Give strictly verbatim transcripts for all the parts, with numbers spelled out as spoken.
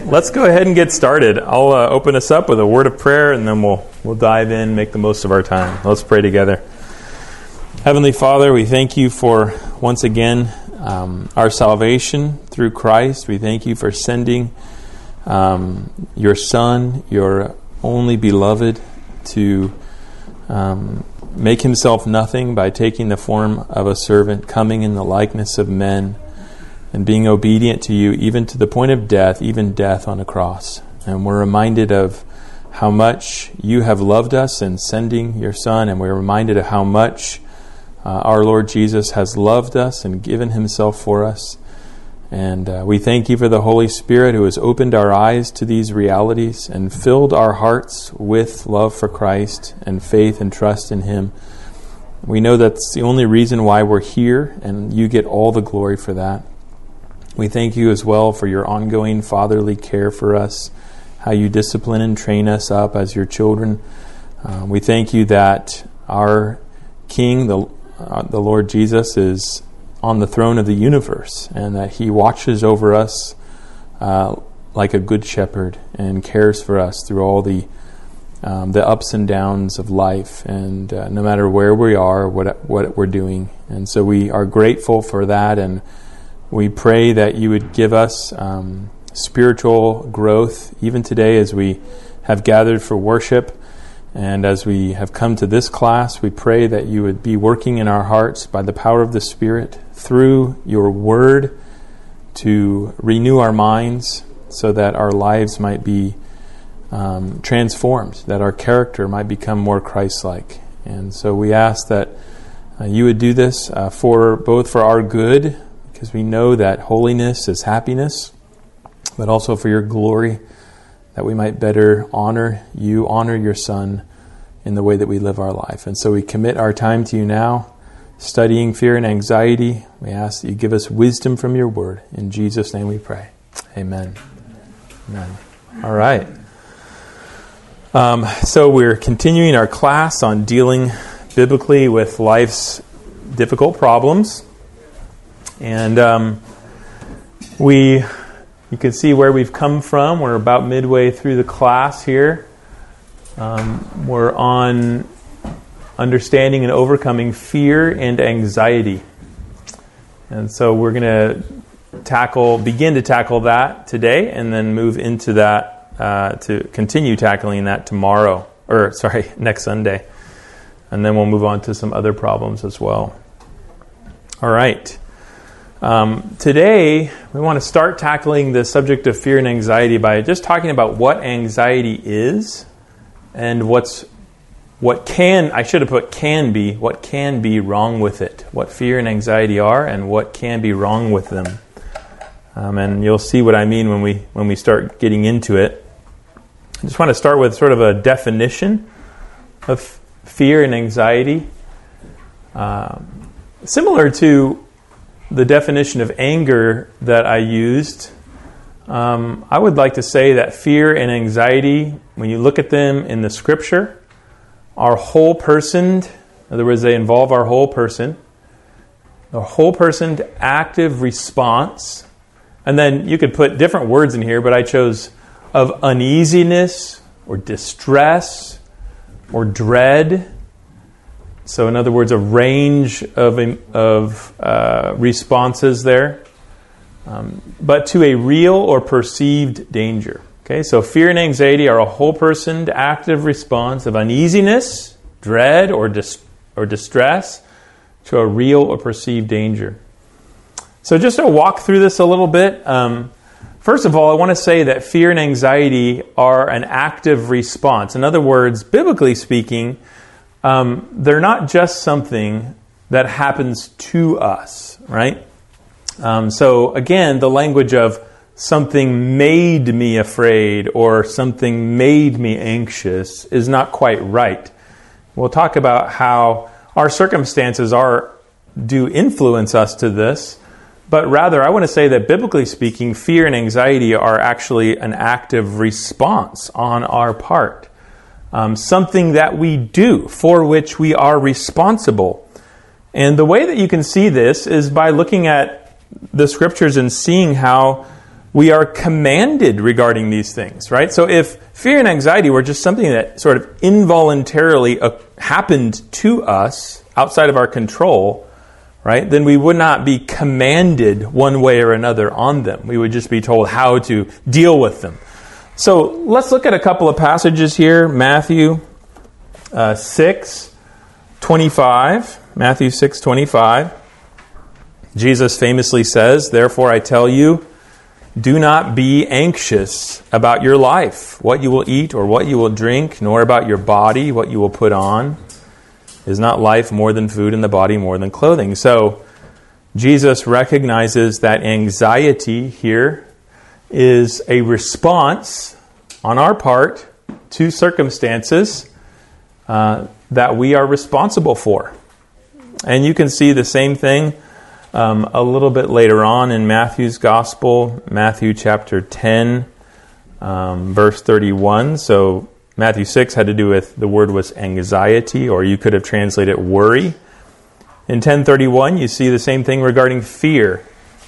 let's go ahead and get started. I'll uh, open us up with a word of prayer, and then we'll we'll dive in, make the most of our time. Let's pray together. Heavenly Father, we thank you for, once again, um, our salvation through Christ. We thank you for sending um, your Son, your only beloved, to um, make himself nothing by taking the form of a servant, coming in the likeness of men, and being obedient to you, even to the point of death, even death on a cross. And we're reminded of how much you have loved us in sending your Son, and we're reminded of how much uh, our Lord Jesus has loved us and given himself for us. And uh, we thank you for the Holy Spirit who has opened our eyes to these realities and filled our hearts with love for Christ and faith and trust in him. We know that's the only reason why we're here, and you get all the glory for that. We thank you as well for your ongoing fatherly care for us, how you discipline and train us up as your children. Uh, we thank you that our King, the, uh, the Lord Jesus, is on the throne of the universe, and that he watches over us uh, like a good shepherd and cares for us through all the um, the ups and downs of life, and uh, no matter where we are, what what we're doing. And so we are grateful for that, and we pray that you would give us um, spiritual growth even today as we have gathered for worship. And as we have come to this class, we pray that you would be working in our hearts by the power of the Spirit through your word to renew our minds so that our lives might be um, transformed, that our character might become more Christ-like. And so we ask that uh, you would do this uh, for both for our good, because we know that holiness is happiness, but also for your glory, that we might better honor you, honor your Son in the way that we live our life. And so we commit our time to you now, studying fear and anxiety. We ask that you give us wisdom from your word. In Jesus' name we pray. Amen. Amen. All right. Um, so we're continuing our class on dealing biblically with life's difficult problems. And um, we, you can see where we've come from. We're about midway through the class here. Um, we're on understanding and overcoming fear and anxiety. And so we're going to tackle, begin to tackle that today, and then move into that uh, to continue tackling that tomorrow, or sorry, next Sunday. And then we'll move on to some other problems as well. All right. Um, today, we want to start tackling the subject of fear and anxiety by just talking about what anxiety is and what's what can, I should have put can be, what can be wrong with it, what fear and anxiety are and what can be wrong with them. Um, and you'll see what I mean when we when we start getting into it. I just want to start with sort of a definition of fear and anxiety. Um, similar to the definition of anger that I used, um, I would like to say that fear and anxiety, when you look at them in the Scripture, are whole personed. In other words, they involve our whole person. A whole personed active response. And then you could put different words in here, but I chose of uneasiness or distress or dread. So in other words, a range of of uh, responses there, um, but to a real or perceived danger. Okay, so fear and anxiety are a whole-personed active response of uneasiness, dread, or dis- or distress to a real or perceived danger. So just to walk through this a little bit, um, first of all, I want to say that fear and anxiety are an active response. In other words, biblically speaking, Um, they're not just something that happens to us, right? Um, so again, the language of something made me afraid or something made me anxious is not quite right. We'll talk about how our circumstances are do influence us to this, but rather I want to say that biblically speaking, fear and anxiety are actually an active response on our part. Um, something that we do, for which we are responsible. And the way that you can see this is by looking at the Scriptures and seeing how we are commanded regarding these things, right? So if fear and anxiety were just something that sort of involuntarily uh, happened to us outside of our control, right, then we would not be commanded one way or another on them. We would just be told how to deal with them. So let's look at a couple of passages here. Matthew uh, six twenty-five. Matthew six twenty-five. Jesus famously says, "Therefore I tell you, do not be anxious about your life, what you will eat or what you will drink, nor about your body, what you will put on. Is not life more than food and the body more than clothing?" So Jesus recognizes that anxiety here is a response on our part to circumstances uh, that we are responsible for. And you can see the same thing um, a little bit later on in Matthew's Gospel, Matthew chapter ten, um, verse thirty-one. So Matthew six had to do with, the word was anxiety, or you could have translated worry. In ten thirty-one, you see the same thing regarding fear.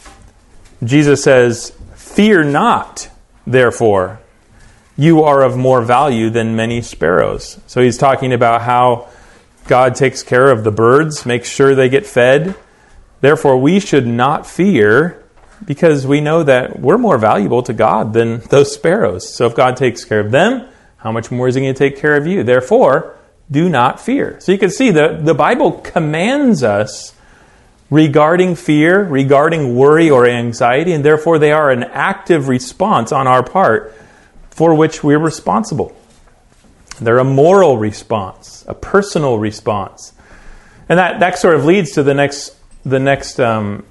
Jesus says, "Fear not, therefore, you are of more value than many sparrows." So he's talking about how God takes care of the birds, makes sure they get fed. Therefore, we should not fear, because we know that we're more valuable to God than those sparrows. So if God takes care of them, how much more is he going to take care of you? Therefore, do not fear. So you can see the, the Bible commands us regarding fear, regarding worry or anxiety, and therefore they are an active response on our part for which we're responsible. They're a moral response, a personal response. And that, that sort of leads to the next the next um,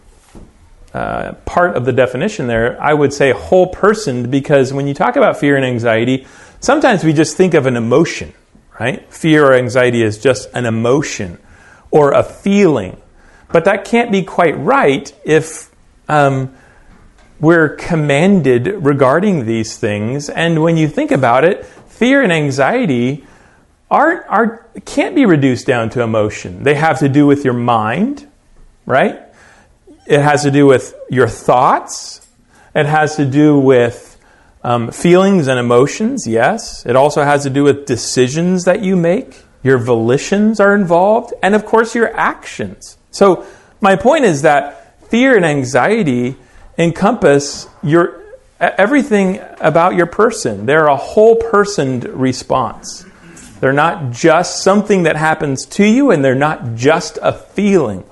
uh, part of the definition there. I would say whole person, because when you talk about fear and anxiety, sometimes we just think of an emotion, right? Fear or anxiety is just an emotion or a feeling. But that can't be quite right if um, we're commanded regarding these things. And when you think about it, fear and anxiety are, are can't be reduced down to emotion. They have to do with your mind, right? It has to do with your thoughts. It has to do with um, feelings and emotions, yes. It also has to do with decisions that you make. Your volitions are involved. And of course, your actions. So my point is that fear and anxiety encompass your everything about your person. They're a whole personed response. They're not just something that happens to you, and they're not just a feeling.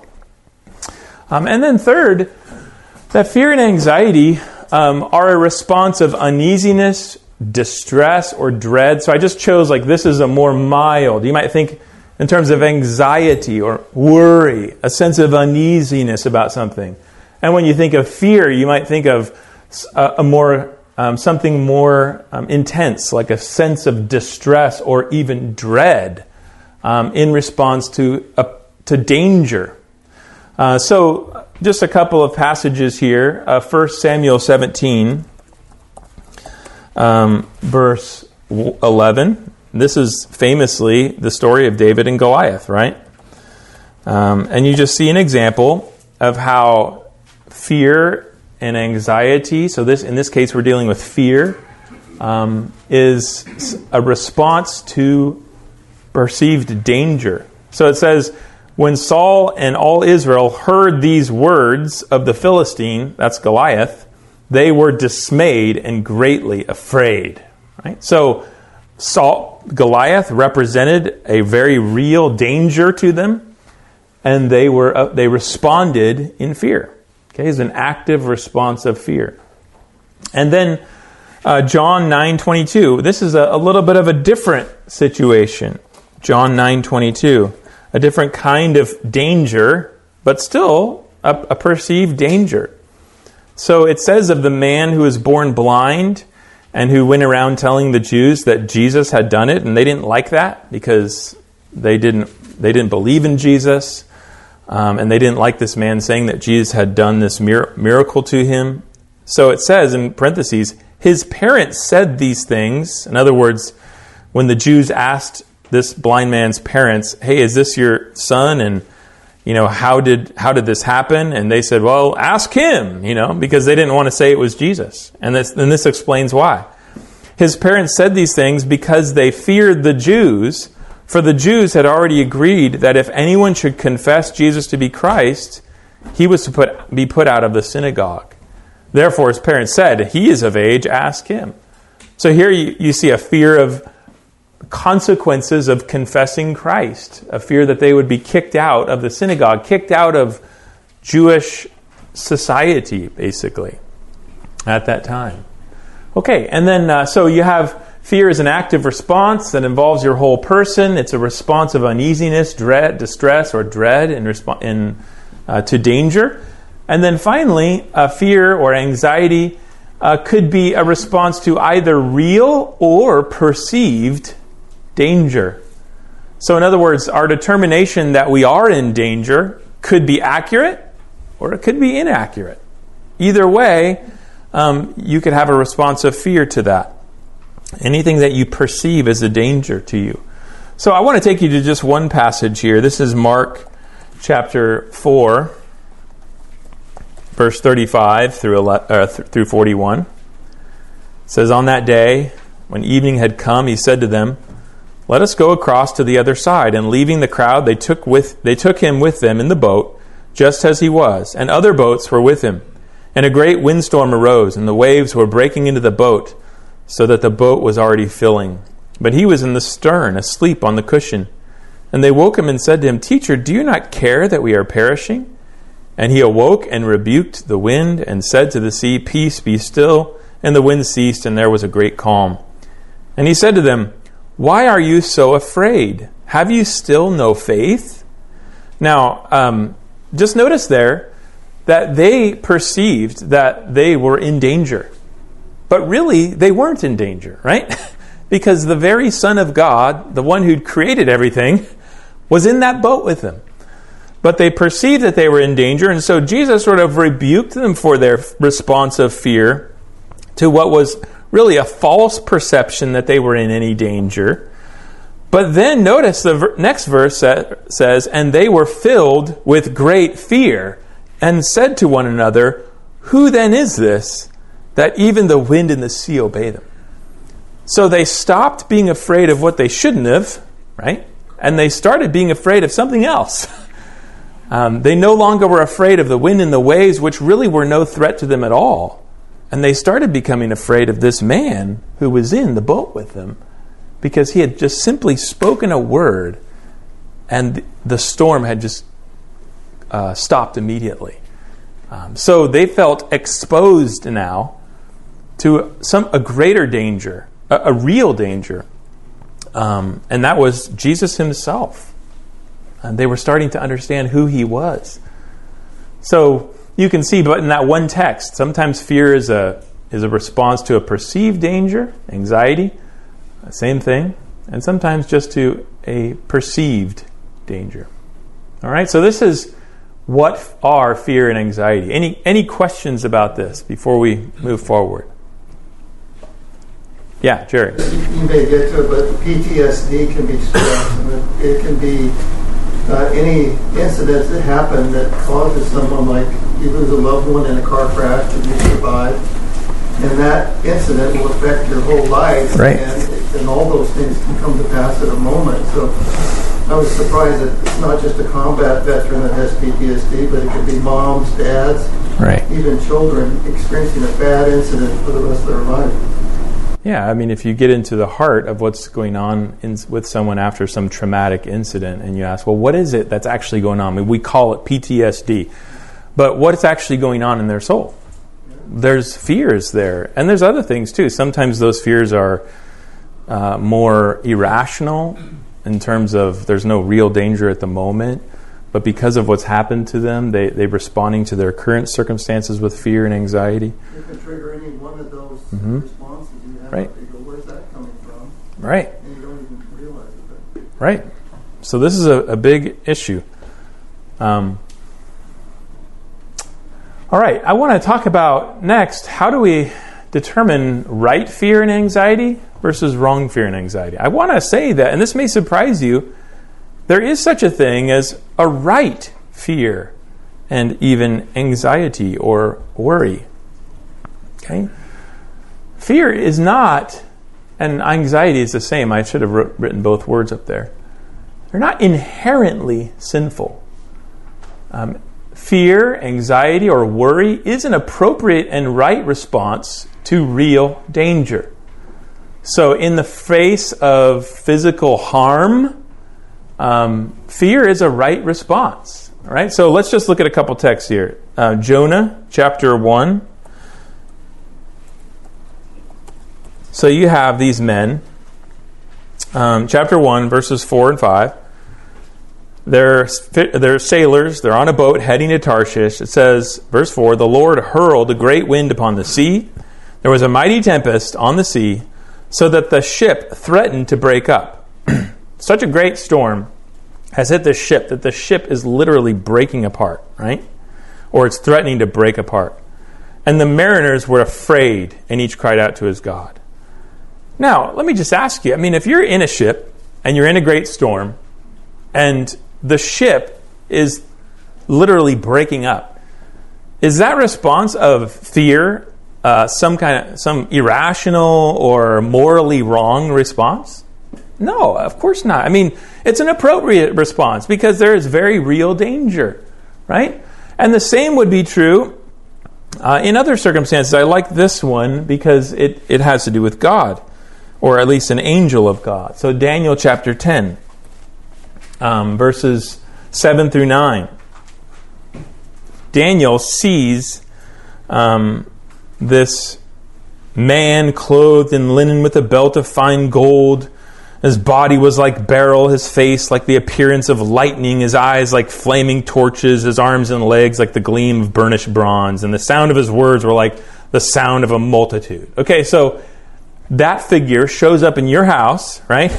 Um, and then third, that fear and anxiety um, are a response of uneasiness, distress, or dread. So I just chose like this is a more mild. You might think in terms of anxiety or worry, a sense of uneasiness about something. And when you think of fear, you might think of a, a more um, something more um, intense, like a sense of distress or even dread um, in response to a, to danger. Uh, so just a couple of passages here. Uh, First Samuel seventeen, um, verse eleven. This is famously the story of David and Goliath, right? Um, and you just see an example of how fear and anxiety, so this in this case we're dealing with fear, um, is a response to perceived danger. So it says, when Saul and all Israel heard these words of the Philistine, that's Goliath, they were dismayed and greatly afraid. Right? So Saul, Goliath represented a very real danger to them, and they were uh, they responded in fear. Okay, it's an active response of fear. And then uh, John nine twenty-two. This is a, a little bit of a different situation. John nine twenty-two. A different kind of danger, but still a, a perceived danger. So it says of the man who was born blind and who went around telling the Jews that Jesus had done it, and they didn't like that because they didn't they didn't believe in Jesus, um, and they didn't like this man saying that Jesus had done this mir- miracle to him. So it says in parentheses, his parents said these things. In other words, when the Jews asked this blind man's parents, "Hey, is this your son?" And you know, how did how did this happen? And they said, well, ask him, you know, because they didn't want to say it was Jesus. And this, and this explains why. His parents said these things because they feared the Jews, for the Jews had already agreed that if anyone should confess Jesus to be Christ, he was to put, be put out of the synagogue. Therefore, his parents said, he is of age, ask him. So here you, you see a fear of consequences of confessing Christ, a fear that they would be kicked out of the synagogue, kicked out of Jewish society, basically, at that time. Okay, and then uh, so you have fear as an active response that involves your whole person. It's a response of uneasiness, dread, distress, or dread in resp- in uh, to danger. And then finally, uh, fear or anxiety uh, could be a response to either real or perceived danger. So in other words, our determination that we are in danger could be accurate or it could be inaccurate. Either way, um, you could have a response of fear to that. Anything that you perceive as a danger to you. So I want to take you to just one passage here. This is Mark chapter four, verse thirty-five through uh, through forty-one. It says, on that day, when evening had come, he said to them, let us go across to the other side. And leaving the crowd, they took with they took him with them in the boat, just as he was, and other boats were with him. And a great windstorm arose, and the waves were breaking into the boat, so that the boat was already filling. But he was in the stern, asleep on the cushion. And they woke him and said to him, Teacher, do you not care that we are perishing? And he awoke and rebuked the wind, and said to the sea, Peace, be still. And the wind ceased, and there was a great calm. And he said to them, Why are you so afraid? Have you still no faith? Now, um, just notice there that they perceived that they were in danger. But really, they weren't in danger, right? Because the very Son of God, the one who'd created everything, was in that boat with them. But they perceived that they were in danger, and so Jesus sort of rebuked them for their response of fear to what was really a false perception that they were in any danger. But then notice the next verse says, and they were filled with great fear, and said to one another, Who then is this, that even the wind and the sea obey them? So they stopped being afraid of what they shouldn't have, right? And they started being afraid of something else. Um, they no longer were afraid of the wind and the waves, which really were no threat to them at all. And they started becoming afraid of this man who was in the boat with them, because he had just simply spoken a word, and the storm had just uh, stopped immediately. Um, so they felt exposed now to some a greater danger, a, a real danger, um, and that was Jesus himself. And they were starting to understand who he was. So you can see, but in that one text, sometimes fear is a is a response to a perceived danger, anxiety, same thing, and sometimes just to a perceived danger. All right, so this is what are fear and anxiety. Any any questions about this before we move forward? Yeah, Jerry. You may get to it, but P T S D can be stress, and it, it can be uh, any incident that happened that causes someone, like you lose a loved one in a car crash and you survive, and that incident will affect your whole life, right. and, and all those things can come to pass at a moment. So I was surprised that it's not just a combat veteran that has P T S D, but it could be moms, dads, right. even children experiencing a bad incident for the rest of their life. Yeah, I mean, if you get into the heart of what's going on in, with someone after some traumatic incident, and you ask, well, what is it that's actually going on? I mean, we call it P T S D, but what's actually going on in their soul? There's fears there, and there's other things too. Sometimes those fears are uh, more irrational in terms of there's no real danger at the moment, but because of what's happened to them, they, they're responding to their current circumstances with fear and anxiety. You can trigger any one of those mm-hmm. responses you have. Right. You go, where's that coming from? Right. And you don't even realize it. Right. So this is a, a big issue. Um, all right. I want to talk about next, how do we determine right fear and anxiety versus wrong fear and anxiety? I want to say that, and this may surprise you, there is such a thing as a right fear, and even anxiety or worry. Okay? Fear is not, and anxiety is the same. I should have wrote, written both words up there. They're not inherently sinful. Um, fear, anxiety, or worry is an appropriate and right response to real danger. So in the face of physical harm, um, fear is a right response. All right, so let's just look at a couple texts here. Uh, Jonah chapter one. So you have these men, um, chapter one, verses four and five. They're, they're sailors. They're on a boat heading to Tarshish. It says, verse four, the Lord hurled a great wind upon the sea. There was a mighty tempest on the sea, so that the ship threatened to break up. Such a great storm has hit the ship that the ship is literally breaking apart, right? Or it's threatening to break apart. And the mariners were afraid, and each cried out to his God. Now, let me just ask you, I mean, if you're in a ship, and you're in a great storm, and the ship is literally breaking up, is that response of fear uh, some kind of, some irrational or morally wrong response? No, of course not. I mean, it's an appropriate response because there is very real danger, right? And the same would be true uh, in other circumstances. I like this one because it, it has to do with God, or at least an angel of God. So Daniel chapter ten, um, verses seven through nine. Daniel sees um, this man clothed in linen with a belt of fine gold. His body was like beryl, his face like the appearance of lightning, his eyes like flaming torches, his arms and legs like the gleam of burnished bronze, and the sound of his words were like the sound of a multitude. Okay, so that figure shows up in your house, right?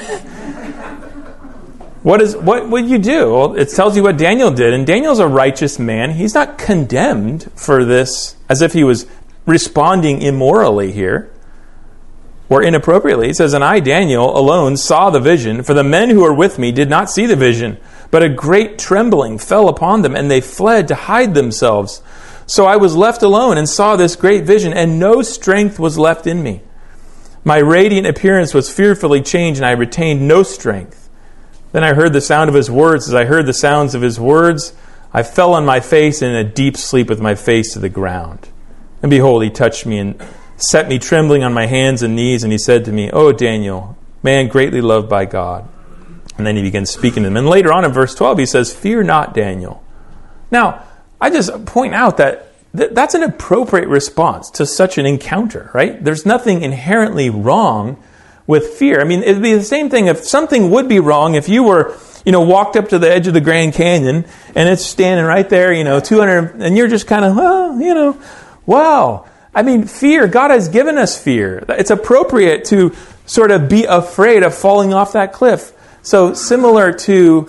What is what would you do? Well, it tells you what Daniel did, and Daniel's a righteous man. He's not condemned for this as if he was responding immorally here or inappropriately. He says, and I, Daniel, alone saw the vision, for the men who were with me did not see the vision, but a great trembling fell upon them, and they fled to hide themselves. So I was left alone and saw this great vision, and no strength was left in me. My radiant appearance was fearfully changed, and I retained no strength. Then I heard the sound of his words. As I heard the sounds of his words, I fell on my face in a deep sleep with my face to the ground. And behold, he touched me and set me trembling on my hands and knees, and he said to me, O Daniel, man greatly loved by God. And then he begins speaking to them. And later on in verse twelve, he says, fear not, Daniel. Now, I just point out that th- that's an appropriate response to such an encounter, right? There's nothing inherently wrong with fear. I mean, it'd be the same thing if something would be wrong if you were, you know, walked up to the edge of the Grand Canyon and it's standing right there, you know, two hundred, and you're just kind of, well, you know, wow. I mean, fear, God has given us fear. It's appropriate to sort of be afraid of falling off that cliff. So similar to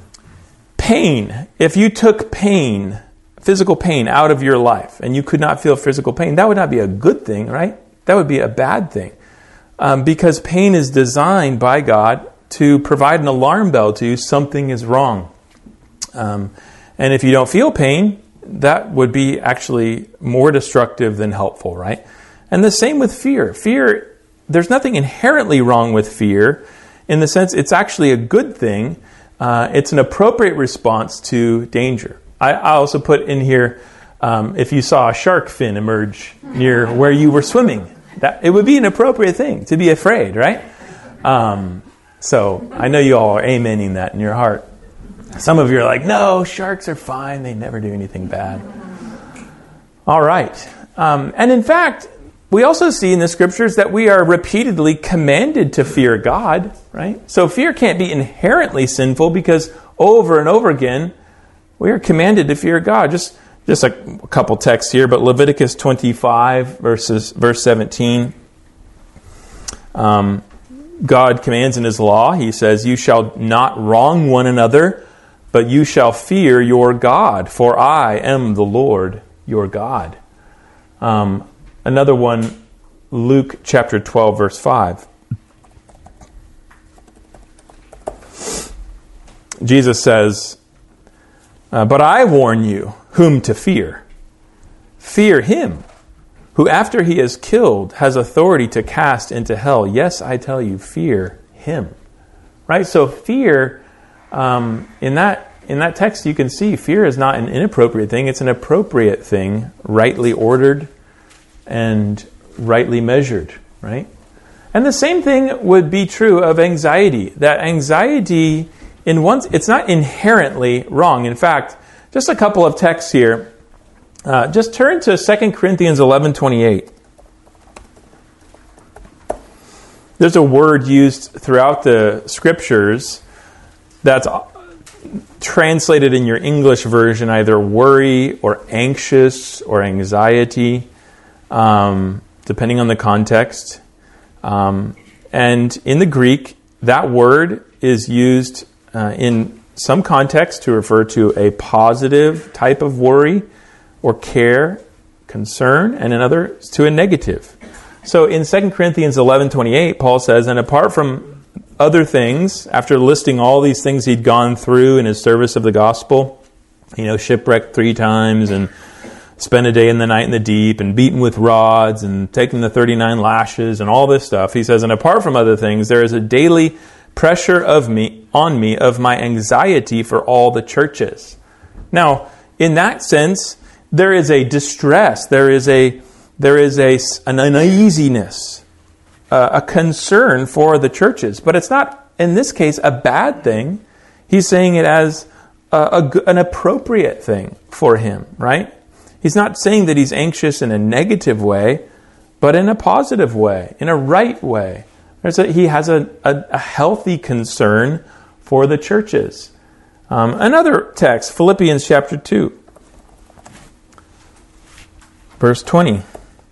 pain, if you took pain, physical pain out of your life and you could not feel physical pain, that would not be a good thing, right? That would be a bad thing. Um, because pain is designed by God to provide an alarm bell to you, something is wrong. Um, and if you don't feel pain, that would be actually more destructive than helpful, right? And the same with fear. Fear, there's nothing inherently wrong with fear in the sense it's actually a good thing. Uh, it's an appropriate response to danger. I, I also put in here, um, if you saw a shark fin emerge near where you were swimming, that it would be an appropriate thing to be afraid, right? Um, so I know you all are amening that in your heart. Some of you are like, no, sharks are fine. They never do anything bad. All right. Um, and in fact, we also see in the scriptures that we are repeatedly commanded to fear God, right? So fear can't be inherently sinful because over and over again, we are commanded to fear God. Just just a, a couple texts here, but Leviticus twenty-five, verses, verse seventeen. Um, God commands in his law, he says, you shall not wrong one another, but you shall fear your God, for I am the Lord your God. Um, another one, Luke chapter twelve, verse five. Jesus says, Uh, but I warn you whom to fear. Fear him who after he is killed has authority to cast into hell. Yes, I tell you, fear him. Right? So fear, um, in that in that text you can see fear is not an inappropriate thing. It's an appropriate thing, rightly ordered and rightly measured. Right? And the same thing would be true of anxiety. That anxiety, in one, it's not inherently wrong. In fact, just a couple of texts here. Uh, just turn to Second Corinthians eleven twenty-eight. There's a word used throughout the Scriptures that's translated in your English version either worry or anxious or anxiety, um, depending on the context. Um, and in the Greek, that word is used uh, in some contexts to refer to a positive type of worry or care, concern, and in others to a negative. So in Second Corinthians eleven twenty-eight, Paul says, and apart from other things, after listing all these things he'd gone through in his service of the gospel, you know, shipwrecked three times and spent a day and the night in the deep and beaten with rods and taken the thirty-nine lashes and all this stuff, he says, and apart from other things, there is a daily pressure of me on me of my anxiety for all the churches. Now, in that sense, there is a distress, there is a there is a an uneasiness, uh, a concern for the churches, but it's not in this case a bad thing. He's saying it as a, a, an appropriate thing for him, right? He's not saying that he's anxious in a negative way, but in a positive way, in a right way. There's a, he has a, a, a healthy concern for the churches. Um, another text, Philippians chapter two. Verse twenty.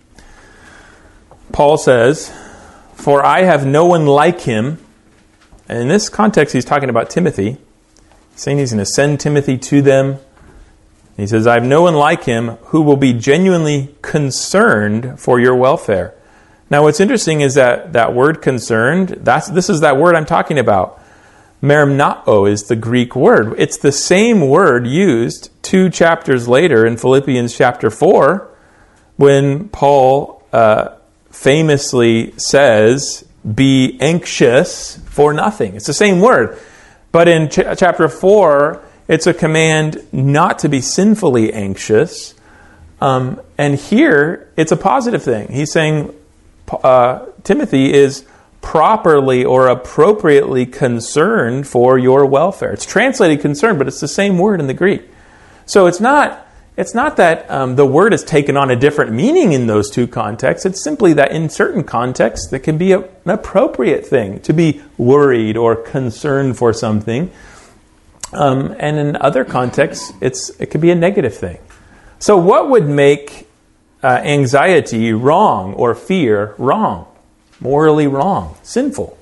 Paul says, for I have no one like him. And in this context, he's talking about Timothy. He's saying he's going to send Timothy to them. He says, I have no one like him who will be genuinely concerned for your welfare. Now, what's interesting is that that word concerned, that's this is that word I'm talking about. Merimnao is the Greek word. It's the same word used two chapters later in Philippians chapter four, when Paul uh, famously says, be anxious for nothing. It's the same word. But in ch- chapter four, it's a command not to be sinfully anxious. Um, and here, it's a positive thing. He's saying uh, Timothy is properly or appropriately concerned for your welfare. It's translated concern, but it's the same word in the Greek. So it's not it's not that um, the word has taken on a different meaning in those two contexts. It's simply that in certain contexts, it can be a, an appropriate thing to be worried or concerned for something. Um, and in other contexts, it's it could be a negative thing. So what would make uh, anxiety wrong or fear wrong? Morally wrong, sinful.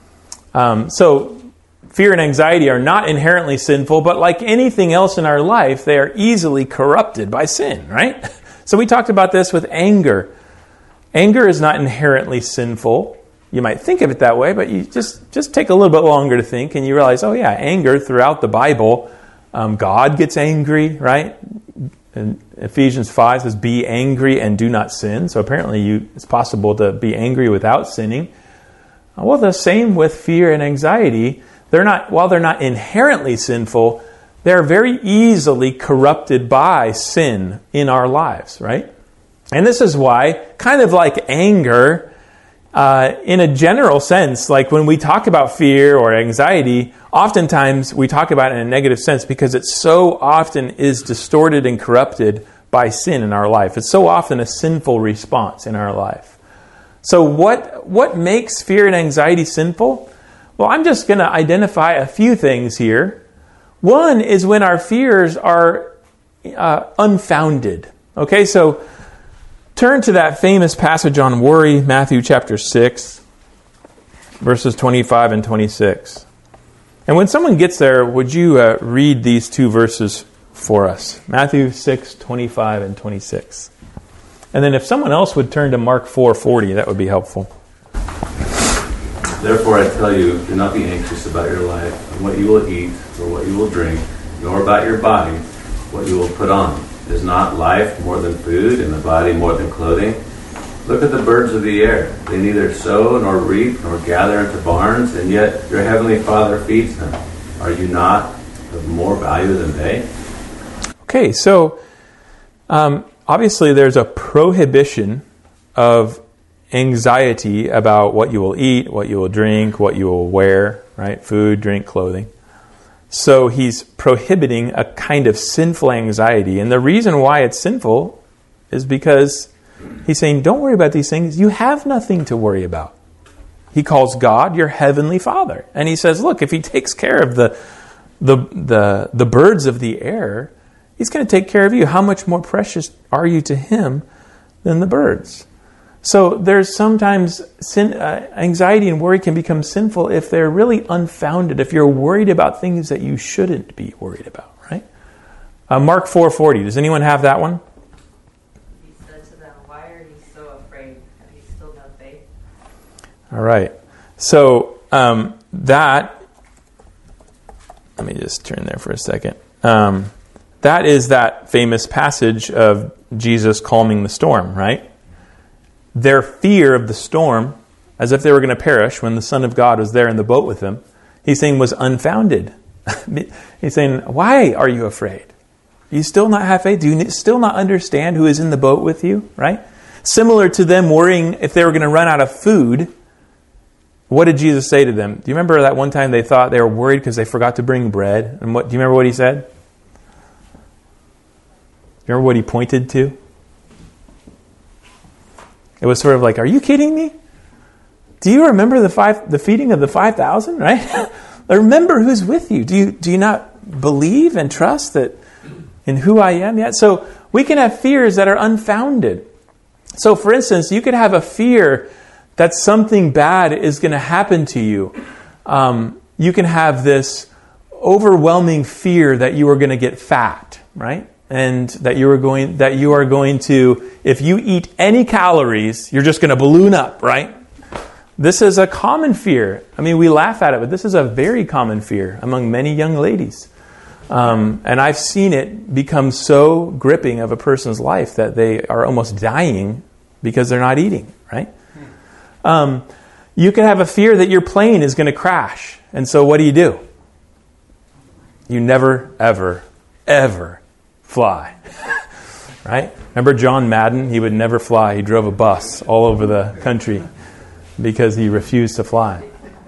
Um, so fear and anxiety are not inherently sinful, but like anything else in our life, they are easily corrupted by sin, right? So we talked about this with anger. Anger is not inherently sinful. You might think of it that way, but you just, just take a little bit longer to think and you realize, oh yeah, anger throughout the Bible, um, God gets angry, right? And Ephesians five says, be angry and do not sin. So apparently you, it's possible to be angry without sinning. Well, the same with fear and anxiety. They're not, while they're not inherently sinful, they're very easily corrupted by sin in our lives, right? And this is why, kind of like anger, uh, in a general sense, like when we talk about fear or anxiety, oftentimes we talk about it in a negative sense because it so often is distorted and corrupted by sin in our life. It's so often a sinful response in our life. So what what makes fear and anxiety sinful? Well, I'm just going to identify a few things here. One is when our fears are uh, unfounded. Okay, so turn to that famous passage on worry, Matthew chapter six, verses twenty-five and twenty-six. And when someone gets there, would you uh, read these two verses for us? Matthew six, twenty-five and twenty-six. And then if someone else would turn to Mark four forty, that would be helpful. Therefore I tell you, do not be anxious about your life, and what you will eat or what you will drink, nor about your body what you will put on. Is not life more than food, and the body more than clothing? Look at the birds of the air. They neither sow nor reap nor gather into barns, and yet your heavenly Father feeds them. Are you not of more value than they? Okay, so um, obviously there's a prohibition of anxiety about what you will eat, what you will drink, what you will wear, right? Food, drink, clothing. So he's prohibiting a kind of sinful anxiety. And the reason why it's sinful is because he's saying, don't worry about these things. You have nothing to worry about. He calls God your heavenly Father. And he says, look, if he takes care of the the the, the birds of the air, he's going to take care of you. How much more precious are you to him than the birds? So there's sometimes sin, uh, anxiety and worry can become sinful if they're really unfounded, if you're worried about things that you shouldn't be worried about, right? Uh, Mark four forty, does anyone have that one? He said to them, why are you so afraid? Have you still no faith? All right. So um, that, let me just turn there for a second. Um, that is that famous passage of Jesus calming the storm, right? Their fear of the storm, as if they were going to perish when the Son of God was there in the boat with them, he's saying was unfounded. He's saying, why are you afraid? Do you still not have faith? Do you still not understand who is in the boat with you? Right? Similar to them worrying if they were going to run out of food. What did Jesus say to them? Do you remember that one time they thought they were worried because they forgot to bring bread? And what? Do you remember what he said? Do you remember what he pointed to? It was sort of like, are you kidding me? Do you remember the five, the feeding of the five thousand, right? Remember who's with you. Do you do you not believe and trust that in who I am yet? So we can have fears that are unfounded. So for instance, you could have a fear that something bad is going to happen to you. Um, you can have this overwhelming fear that you are going to get fat, right? And that you are going that you are going to, if you eat any calories, you're just going to balloon up, right? This is a common fear. I mean, we laugh at it, but this is a very common fear among many young ladies. Um, and I've seen it become so gripping of a person's life that they are almost dying because they're not eating, right? Um, you can have a fear that your plane is going to crash. And so what do you do? You never, ever, ever fly, right? Remember John Madden? He would never fly. He drove a bus all over the country because he refused to fly.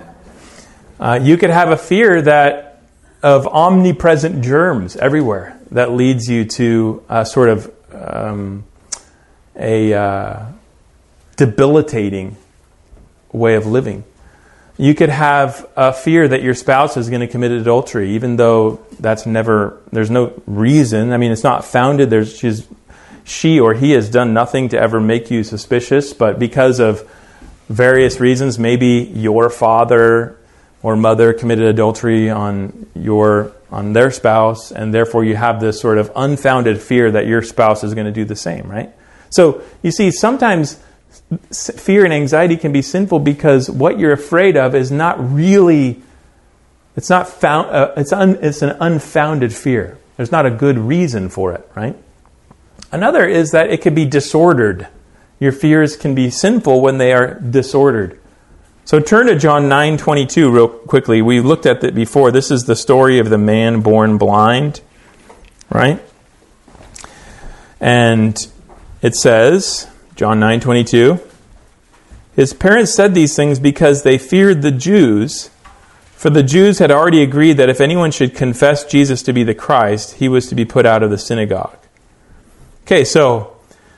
Uh, you could have a fear that of omnipresent germs everywhere that leads you to a sort of um, a uh, debilitating way of living. You could have a fear that your spouse is going to commit adultery, even though that's never, there's no reason. I mean, it's not founded. There's she's, she or he has done nothing to ever make you suspicious, but because of various reasons, maybe your father or mother committed adultery on your on their spouse, and therefore you have this sort of unfounded fear that your spouse is going to do the same, right? So you see, sometimes fear and anxiety can be sinful because what you're afraid of is not really, it's not found, uh, it's un, it's an unfounded fear. There's not a good reason for it, right? Another is that it can be disordered. Your fears can be sinful when they are disordered. So turn to John nine twenty-two real quickly. We looked at that before. This is the story of the man born blind, right? And it says, John nine twenty-two, his parents said these things because they feared the Jews, for the Jews had already agreed that if anyone should confess Jesus to be the Christ, he was to be put out of the synagogue. Okay, so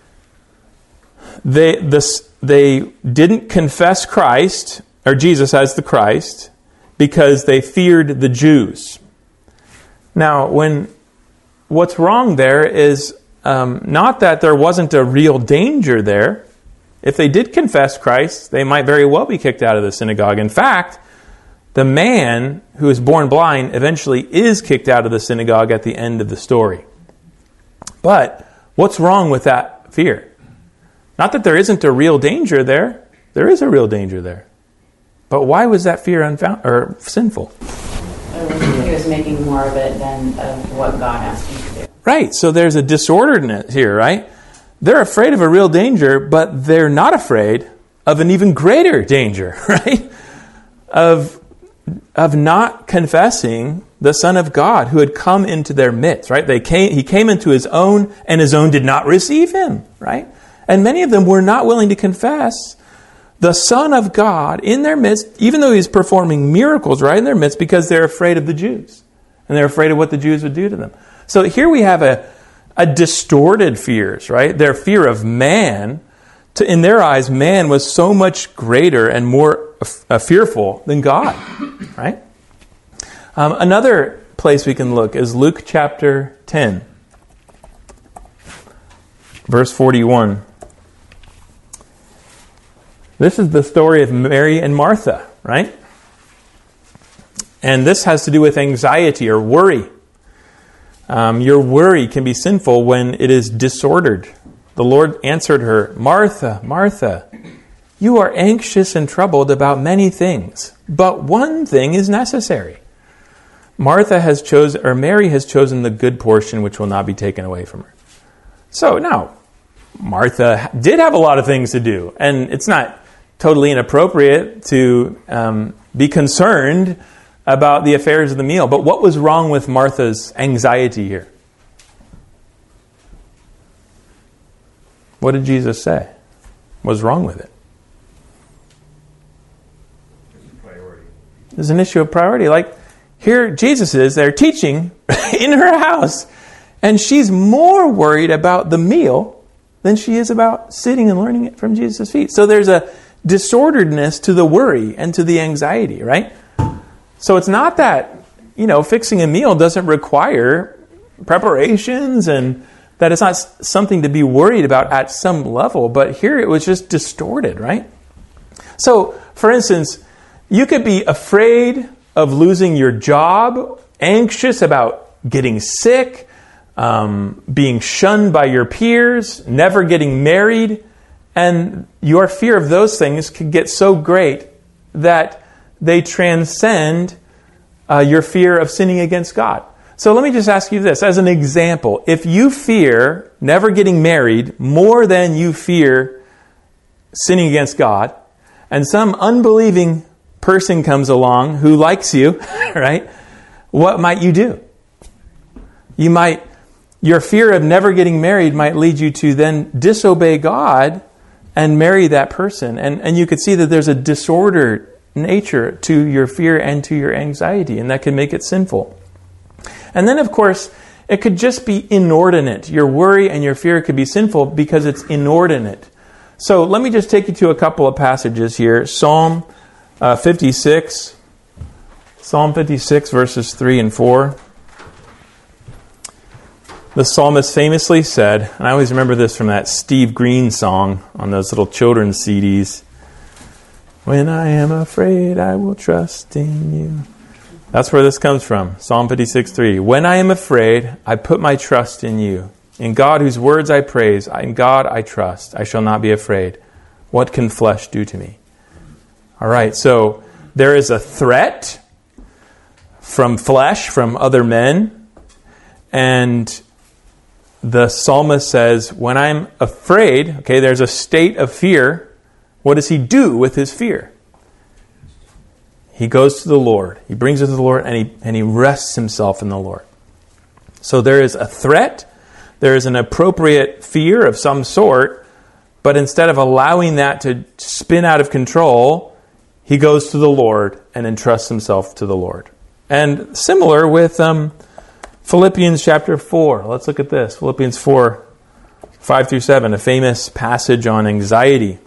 they this they didn't confess Christ or Jesus as the Christ because they feared the Jews. Now, when what's wrong there is Um, not that there wasn't a real danger there. If they did confess Christ, they might very well be kicked out of the synagogue. In fact, the man who is born blind eventually is kicked out of the synagogue at the end of the story. But what's wrong with that fear? Not that there isn't a real danger there. There is a real danger there. But why was that fear unfound or sinful? I wonder he was making more of it than of what God asked him to do. Right. So there's a disorderedness here, right? They're afraid of a real danger, but they're not afraid of an even greater danger, right? Of, of not confessing the Son of God who had come into their midst, right? They came, he came into his own, and his own did not receive him, right? And many of them were not willing to confess the Son of God in their midst, even though he's performing miracles right in their midst, because they're afraid of the Jews. And they're afraid of what the Jews would do to them. So here we have a, a distorted fears, right? Their fear of man, to, in their eyes, man was so much greater and more uh, fearful than God, right? Um, another place we can look is Luke chapter ten, verse forty-one. This is the story of Mary and Martha, right? And this has to do with anxiety or worry. Um, your worry can be sinful when it is disordered. The Lord answered her, Martha, Martha, you are anxious and troubled about many things, but one thing is necessary. Martha has chosen, or Mary has chosen the good portion which will not be taken away from her. So now, Martha did have a lot of things to do, and it's not totally inappropriate to um, be concerned about the affairs of the meal. But what was wrong with Martha's anxiety here? What did Jesus say? What's wrong with it? It's a priority. There's an issue of priority. Like, here Jesus is, they're teaching in her house, and she's more worried about the meal than she is about sitting and learning it from Jesus' feet. So there's a disorderedness to the worry and to the anxiety, right? So it's not that, you know, fixing a meal doesn't require preparations and that it's not something to be worried about at some level, but here it was just distorted, right? So, for instance, you could be afraid of losing your job, anxious about getting sick, um, being shunned by your peers, never getting married, and your fear of those things could get so great that they transcend uh, your fear of sinning against God. So let me just ask you this as an example. If you fear never getting married more than you fear sinning against God, and some unbelieving person comes along who likes you, right? What might you do? You might, your fear of never getting married might lead you to then disobey God and marry that person. And, and you could see that there's a disordered nature to your fear and to your anxiety, and that can make it sinful. And then, of course, it could just be inordinate. Your worry and your fear could be sinful because it's inordinate. So let me just take you to a couple of passages here. Psalm uh, fifty-six. Psalm fifty-six, verses three and four. The psalmist famously said, and I always remember this from that Steve Green song on those little children's C Ds, "When I am afraid, I will trust in you." That's where this comes from. Psalm fifty-six, three. "When I am afraid, I put my trust in you. In God whose words I praise, in God I trust. I shall not be afraid. What can flesh do to me?" All right, so there is a threat from flesh, from other men. And the psalmist says, when I'm afraid, okay, there's a state of fear. What does he do with his fear? He goes to the Lord. He brings it to the Lord, and he and he rests himself in the Lord. So there is a threat. There is an appropriate fear of some sort, but instead of allowing that to spin out of control, he goes to the Lord and entrusts himself to the Lord. And similar with um, Philippians chapter four. Let's look at this. Philippians four, five through seven, a famous passage on anxiety.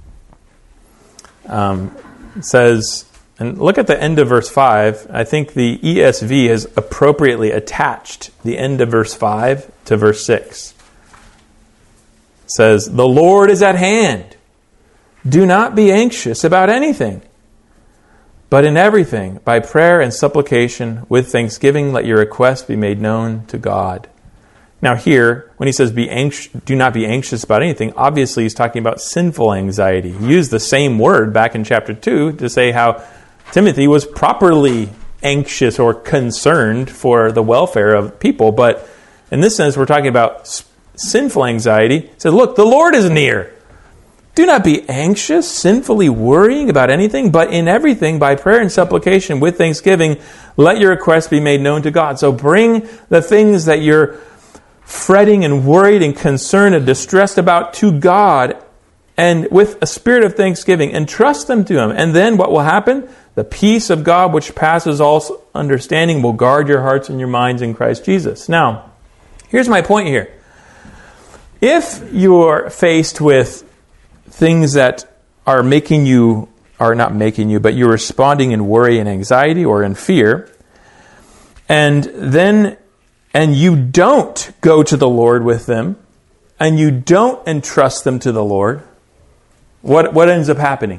Um, it says, and look at the end of verse five. I think the E S V has appropriately attached the end of verse five to verse six. It says, "The Lord is at hand. Do not be anxious about anything, but in everything, by prayer and supplication, with thanksgiving, let your requests be made known to God." Now here, when he says be anxious, do not be anxious about anything, obviously he's talking about sinful anxiety. He used the same word back in chapter two to say how Timothy was properly anxious or concerned for the welfare of people. But in this sense, we're talking about sinful anxiety. It says, look, the Lord is near. Do not be anxious, sinfully worrying about anything, but in everything, by prayer and supplication with thanksgiving, let your requests be made known to God. So bring the things that you're fretting and worried and concerned and distressed about to God, and with a spirit of thanksgiving, and trust them to Him. And then what will happen? The peace of God, which passes all understanding, will guard your hearts and your minds in Christ Jesus. Now, here's my point here. If you're faced with things that are making you, are not making you, but you're responding in worry and anxiety or in fear, and then, and you don't go to the Lord with them, and you don't entrust them to the Lord, what what ends up happening?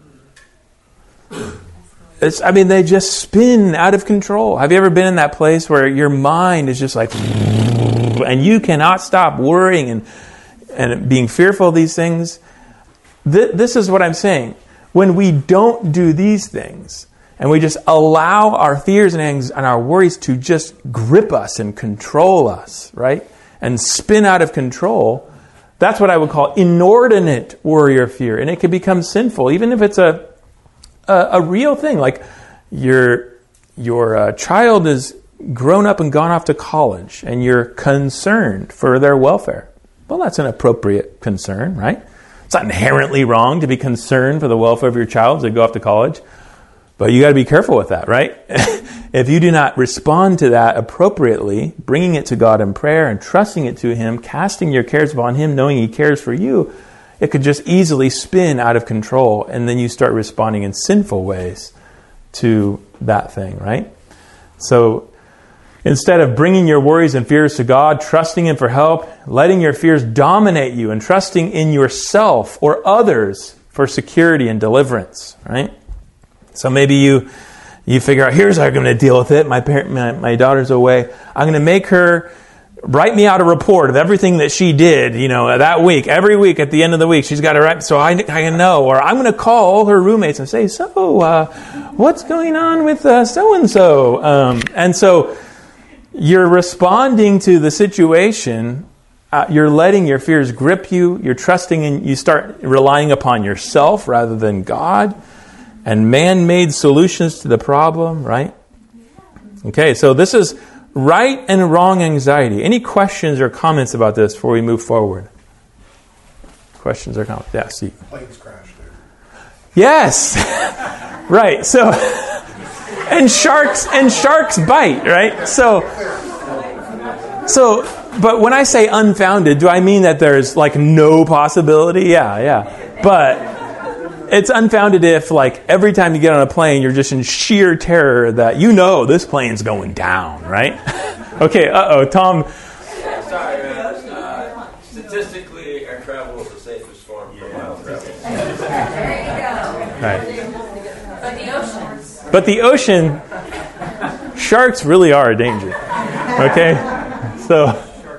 It's, I mean, they just spin out of control. Have you ever been in that place where your mind is just like, and you cannot stop worrying and and being fearful of these things? Th- this is what I'm saying. When we don't do these things, and we just allow our fears and, anx- and our worries to just grip us and control us, right? And spin out of control, that's what I would call inordinate worry or fear. And it can become sinful, even if it's a a, a real thing. Like your, your uh, child is grown up and gone off to college, and you're concerned for their welfare. Well, that's an appropriate concern, right? It's not inherently wrong to be concerned for the welfare of your child as they go off to college. But you got to be careful with that, right? If you do not respond to that appropriately, bringing it to God in prayer and trusting it to Him, casting your cares upon Him, knowing He cares for you, it could just easily spin out of control, and then you start responding in sinful ways to that thing, right? So instead of bringing your worries and fears to God, trusting Him for help, letting your fears dominate you, and trusting in yourself or others for security and deliverance, right? So maybe you you figure out, here's how I'm going to deal with it. My parent, my, my daughter's away. I'm going to make her write me out a report of everything that she did, you know, that week. Every week at the end of the week, she's got to write, so I, I can know. Or I'm going to call all her roommates and say, so, uh, what's going on with uh, so-and-so? Um, and so you're responding to the situation. Uh, you're letting your fears grip you. You're trusting, and you start relying upon yourself rather than God. And man-made solutions to the problem, right? Okay, so this is right and wrong anxiety. Any questions or comments about this before we move forward? Questions or comments? Yeah, Steve. Planes crashed there. Yes! Right, so... And sharks, and sharks bite, right? So... So, but when I say unfounded, do I mean that there's like no possibility? Yeah, yeah. But... it's unfounded if, like, every time you get on a plane, you're just in sheer terror that you know this plane's going down, right? Okay, uh-oh, Tom. Yeah, sorry, man. Uh, statistically, air travel is the safest form for mile travel. There you go. Right. But the oceans. But the ocean, sharks really are a danger. Okay? So,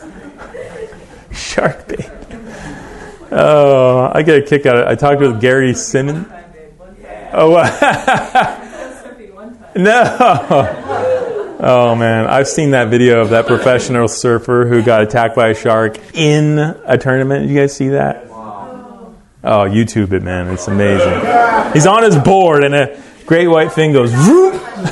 shark bait. Oh, I get a kick out of it. I talked with Gary Simmons. Oh, no. Oh, man. I've seen that video of that professional surfer who got attacked by a shark in a tournament. Did you guys see that? Oh, YouTube it, man. It's amazing. He's on his board and a great white fin goes, whoop.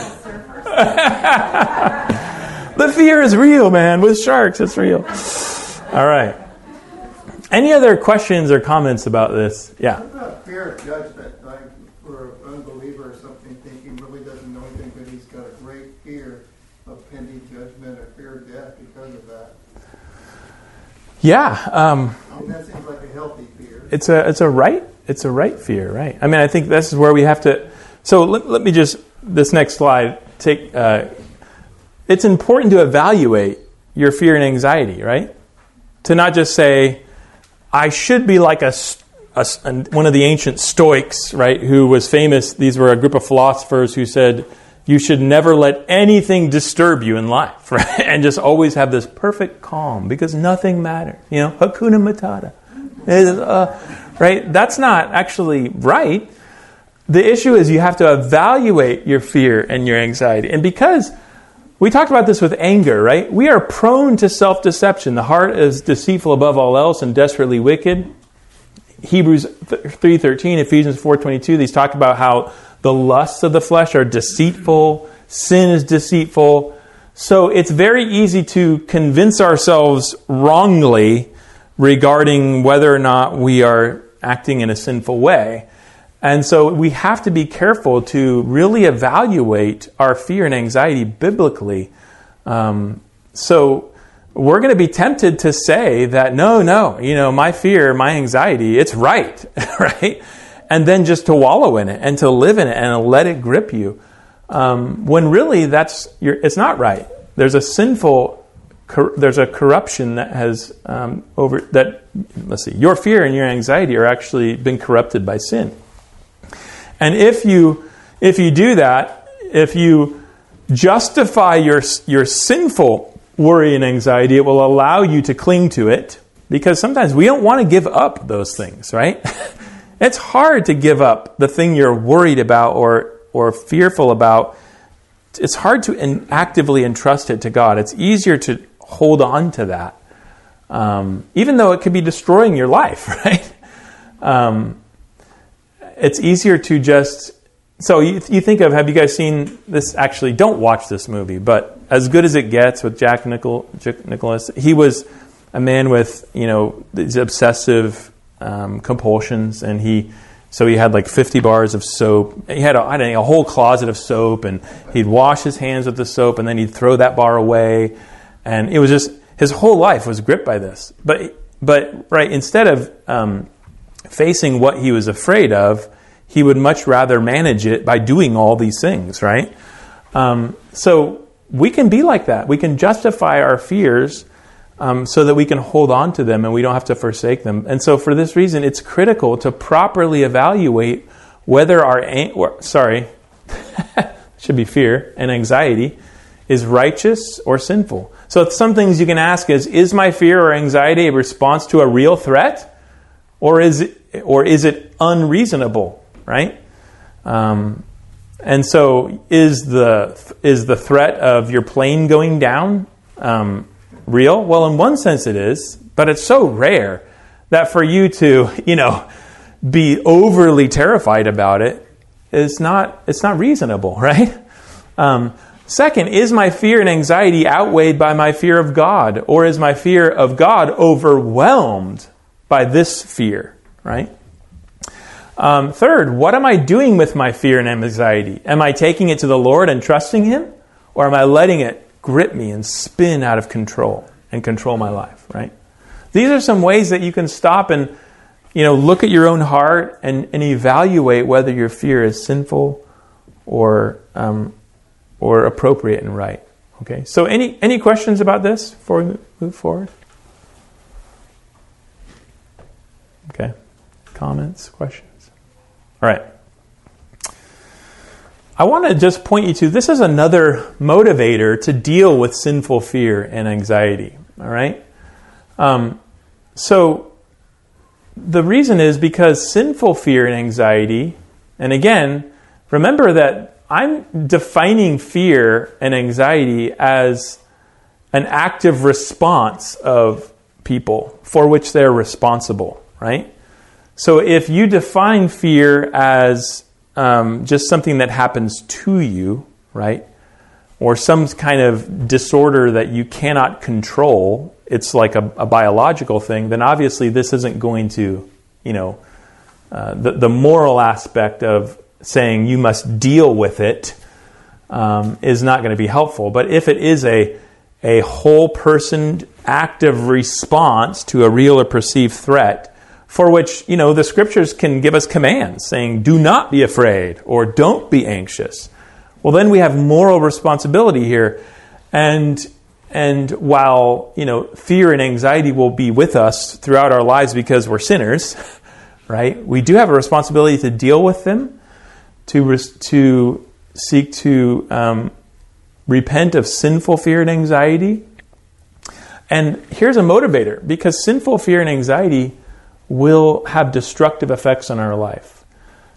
The fear is real, man. With sharks, it's real. All right. Any other questions or comments about this? Yeah. What about fear of judgment? Like for an unbeliever or something, thinking really doesn't know anything, but he's got a great fear of pending judgment or fear of death because of that. Yeah. Um, I mean, that seems like a healthy fear. it's a it's a right it's a right fear, right? I mean, I think this is where we have to. So let, let me just this next slide take. Uh, it's important to evaluate your fear and anxiety, right? To not just say, I should be like a, a, one of the ancient Stoics, right, who was famous. These were a group of philosophers who said, you should never let anything disturb you in life, right? And just always have this perfect calm because nothing matters. You know, Hakuna Matata. Uh, right? That's not actually right. the issue is you have to evaluate your fear and your anxiety. And because we talked about this with anger, right? We are prone to self-deception. The heart is deceitful above all else and desperately wicked. Hebrews three thirteen, Ephesians four twenty-two, these talk about how the lusts of the flesh are deceitful, sin is deceitful. So it's very easy to convince ourselves wrongly regarding whether or not we are acting in a sinful way. And so we have to be careful to really evaluate our fear and anxiety biblically. Um, so we're going to be tempted to say that, no, no, you know, my fear, my anxiety, it's right, right? And then just to wallow in it and to live in it and let it grip you. Um, when really that's, you're, it's not right. There's a sinful, cor- there's a corruption that has um, over, that, let's see, your fear and your anxiety are actually been corrupted by sin. And if you if you do that, if you justify your your sinful worry and anxiety, it will allow you to cling to it, because sometimes we don't want to give up those things, right? It's hard to give up the thing you're worried about or or fearful about. It's hard to in, actively entrust it to God. It's easier to hold on to that, um, even though it could be destroying your life, right? Um, It's easier to just... So you, you think of, have you guys seen this? Actually, don't watch this movie, but As Good as It Gets with Jack Nichol, Jack Nicklaus. He was a man with, you know, these obsessive um, compulsions, and he... So he had like fifty bars of soap. He had a, I don't know, a whole closet of soap, and he'd wash his hands with the soap, and then he'd throw that bar away. And it was just... His whole life was gripped by this. But, but right, instead of... Um, facing what he was afraid of, he would much rather manage it by doing all these things, right? Um, so we can be like that. We can justify our fears um, so that we can hold on to them and we don't have to forsake them. And so for this reason, it's critical to properly evaluate whether our, or, sorry, should be fear and anxiety, is righteous or sinful. So some things you can ask is, is my fear or anxiety a response to a real threat? Or is it, or is it unreasonable, right? Um, and so, is the is the threat of your plane going down um, real? Well, in one sense, it is, but it's so rare that for you to, you know, be overly terrified about it is not it's not reasonable, right? Um, second, is my fear and anxiety outweighed by my fear of God, or is my fear of God overwhelmed by this fear, right? Um, third, what am I doing with my fear and anxiety? Am I taking it to the Lord and trusting Him? Or am I letting it grip me and spin out of control and control my life, right? These are some ways that you can stop and, you know, look at your own heart and, and evaluate whether your fear is sinful or um, or appropriate and right. Okay, so any, any questions about this before we move forward? Okay. Comments, questions? All right. I want to just point you to, this is another motivator to deal with sinful fear and anxiety. All right. Um, so the reason is because sinful fear and anxiety, and again, remember that I'm defining fear and anxiety as an active response of people for which they're responsible. Right? So if you define fear as um, just something that happens to you, right, or some kind of disorder that you cannot control, it's like a, a biological thing, then obviously this isn't going to, you know, uh, the, the moral aspect of saying you must deal with it um, is not going to be helpful. But if it is a a whole person active response to a real or perceived threat, for which, you know, the scriptures can give us commands saying, do not be afraid or don't be anxious. Well, then we have moral responsibility here. And and while, you know, fear and anxiety will be with us throughout our lives because we're sinners, right? We do have a responsibility to deal with them, to res- to seek to um, repent of sinful fear and anxiety. And here's a motivator, because sinful fear and anxiety will have destructive effects on our life.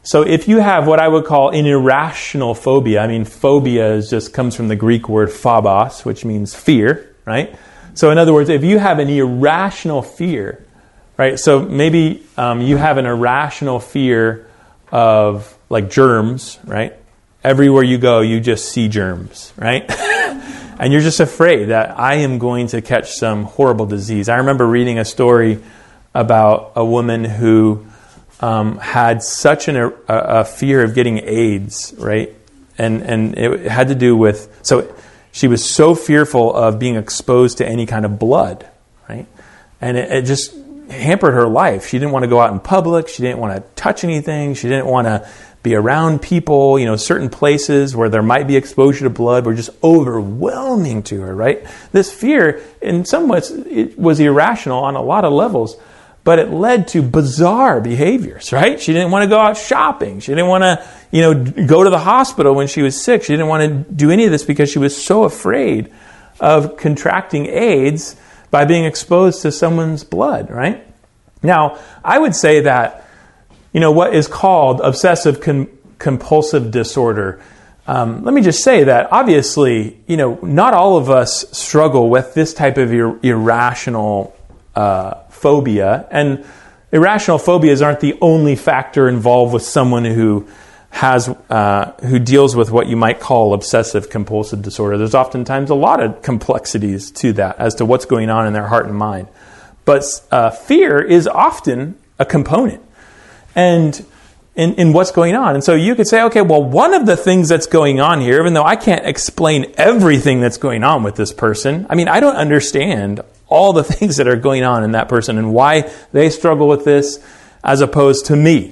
So if you have what I would call an irrational phobia, I mean, phobia is just comes from the Greek word phobos, which means fear, right? So in other words, if you have an irrational fear, right? So maybe um, you have an irrational fear of like germs, right? Everywhere you go, you just see germs, right? And you're just afraid that I am going to catch some horrible disease. I remember reading a story about a woman who um, had such an, a, a fear of getting AIDS, right? And and it had to do with, so she was so fearful of being exposed to any kind of blood, right? And it, it just hampered her life. She didn't want to go out in public. She didn't want to touch anything. She didn't want to be around people. You know, certain places where there might be exposure to blood were just overwhelming to her, right? This fear, in some ways, it was irrational on a lot of levels, but it led to bizarre behaviors, right? She didn't want to go out shopping. She didn't want to, you know, go to the hospital when she was sick. She didn't want to do any of this because she was so afraid of contracting AIDS by being exposed to someone's blood, right? Now, I would say that, you know, what is called obsessive com- compulsive disorder, um, let me just say that obviously, you know, not all of us struggle with this type of ir- irrational uh, phobia. And irrational phobias aren't the only factor involved with someone who has uh, who deals with what you might call obsessive compulsive disorder. There's oftentimes a lot of complexities to that as to what's going on in their heart and mind. But uh, fear is often a component and in, in what's going on. And so you could say, okay, well, one of the things that's going on here, even though I can't explain everything that's going on with this person, I mean, I don't understand all the things that are going on in that person and why they struggle with this as opposed to me.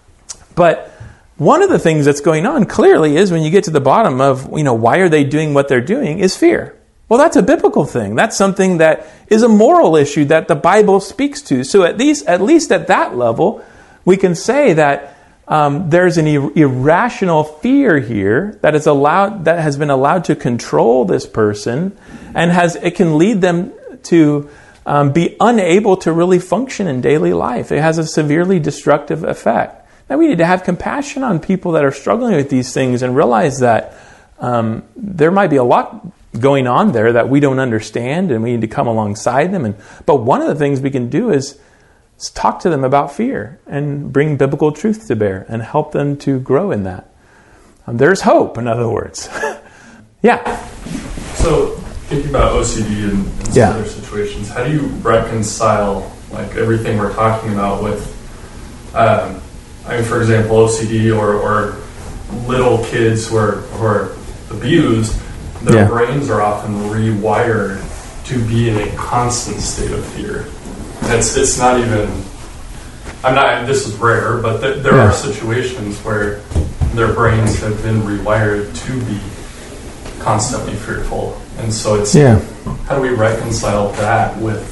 But one of the things that's going on clearly is when you get to the bottom of, you know, why are they doing what they're doing is fear. Well, that's a biblical thing. That's something that is a moral issue that the Bible speaks to. So at least, at least at that level, we can say that um, there's an ir- irrational fear here that is allowed, that has been allowed to control this person, and has it can lead them to um, be unable to really function in daily life. It has a severely destructive effect. Now we need to have compassion on people that are struggling with these things and realize that um, there might be a lot going on there that we don't understand, and we need to come alongside them. And but one of the things we can do is talk to them about fear and bring biblical truth to bear and help them to grow in that. Um, there's hope, in other words. Yeah. So thinking about O C D and, and some yeah. other situations, how do you reconcile like everything we're talking about with, um, I mean, for example, O C D or, or little kids who are, who are abused, their yeah. brains are often rewired to be in a constant state of fear. And it's it's not even, I'm not, this is rare, but th- there yeah. are situations where their brains have been rewired to be constantly fearful. And so it's, yeah. how do we reconcile that with?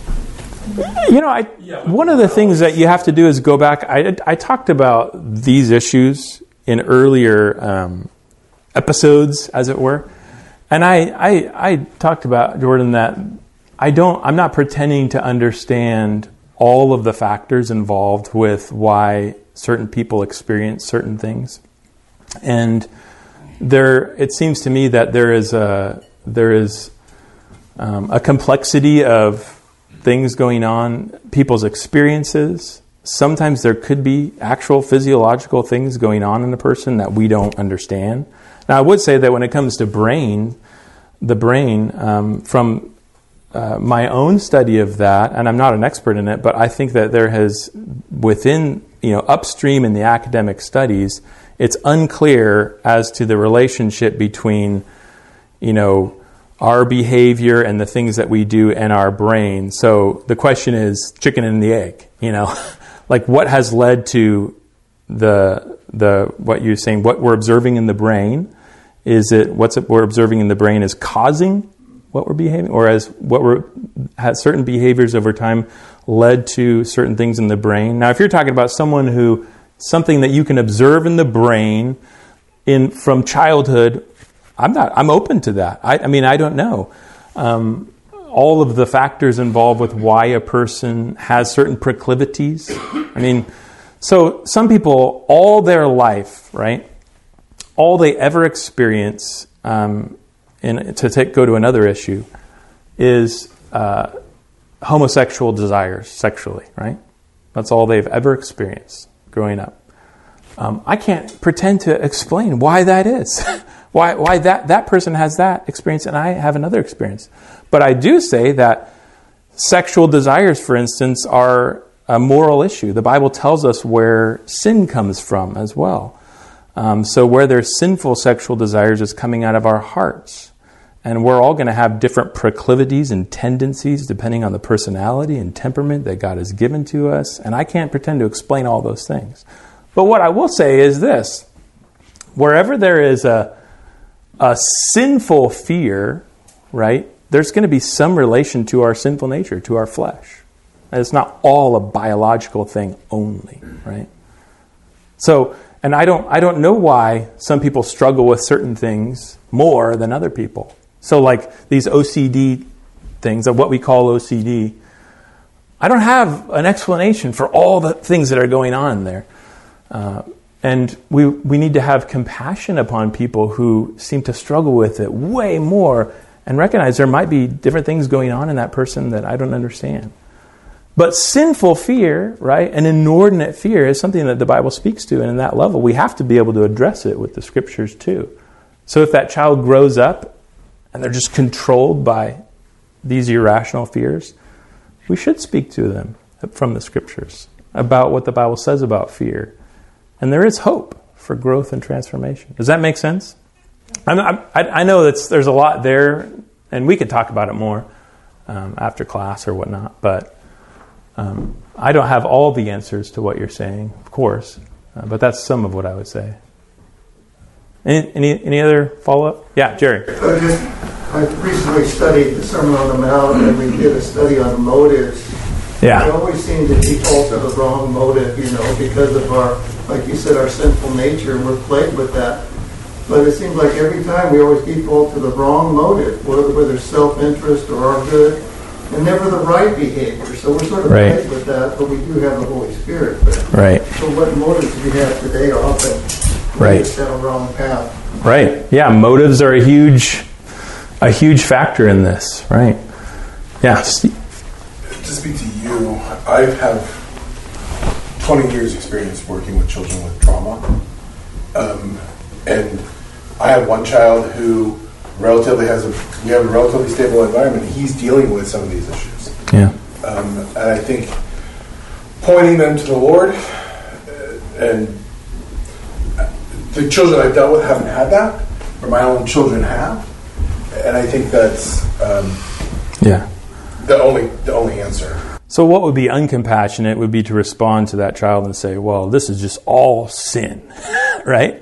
You know, I Yeah, one of the things that you have to do is go back. I, I talked about these issues in earlier um, episodes, as it were. And I, I, I talked about, Jordan, that I don't, I'm not pretending to understand all of the factors involved with why certain people experience certain things. And there, it seems to me that there is a, there is um, a complexity of things going on, people's experiences. Sometimes there could be actual physiological things going on in a person that we don't understand. Now, I would say that when it comes to brain, the brain, um, from uh, my own study of that, and I'm not an expert in it, but I think that there has, within, you know, upstream in the academic studies, it's unclear as to the relationship between, you know, our behavior and the things that we do in our brain. So the question is chicken and the egg, you know, like what has led to the the what you're saying, what we're observing in the brain. Is it what's it we're observing in the brain is causing what we're behaving, or as what we're has certain behaviors over time led to certain things in the brain? Now, if you're talking about someone who something that you can observe in the brain in from childhood, I'm not. I'm open to that. I, I mean, I don't know um, all of the factors involved with why a person has certain proclivities. I mean, So some people, all their life, right, all they ever experience, um, in, to take, go to another issue, is uh, homosexual desires sexually, right? That's all they've ever experienced growing up. Um, I can't pretend to explain why that is. why why that, that person has that experience and I have another experience. But I do say that sexual desires, for instance, are a moral issue. The Bible tells us where sin comes from as well. Um, so where there's sinful sexual desires is coming out of our hearts. And we're all going to have different proclivities and tendencies depending on the personality and temperament that God has given to us. And I can't pretend to explain all those things. But what I will say is this. Wherever there is a, a sinful fear, right, there's going to be some relation to our sinful nature, to our flesh. And it's not all a biological thing only, right? So, and I don't I don't know why some people struggle with certain things more than other people. So like these O C D things, of what we call O C D, I don't have an explanation for all the things that are going on there. Uh, and we we need to have compassion upon people who seem to struggle with it way more and recognize there might be different things going on in that person that I don't understand. But sinful fear, right, an inordinate fear is something that the Bible speaks to. And in that level, we have to be able to address it with the scriptures too. So if that child grows up and they're just controlled by these irrational fears, we should speak to them from the scriptures about what the Bible says about fear. And there is hope for growth and transformation. Does that make sense? I'm, I'm, I know that there's a lot there, and we could talk about it more um, after class or whatnot, but um, I don't have all the answers to what you're saying, of course, uh, but that's some of what I would say. Any any, any other follow-up? Yeah, Jerry. So just, I recently studied the Sermon on the Mount, and we did a study on motives. Yeah. We always seem to default to the wrong motive, you know, because of our, like you said, our sinful nature, and we're plagued with that. But it seems like every time we always default to the wrong motive, whether, whether self-interest or our good, and never the right behavior. So we're sort of right. plagued with that, but we do have the Holy Spirit. But, right. So what motives we have today often right. lead us down a wrong path. Right. Yeah, motives are a huge, a huge factor in this. Right. Yeah. To speak to you, I have twenty years experience working with children with trauma. Um, and I have one child who relatively has a, we have a relatively stable environment. He's dealing with some of these issues. Yeah. Um, and I think pointing them to the Lord, uh, and the children I've dealt with haven't had that, but my own children have. And I think that's um, yeah. the only the only answer. So what would be uncompassionate would be to respond to that child and say, well, this is just all sin, right?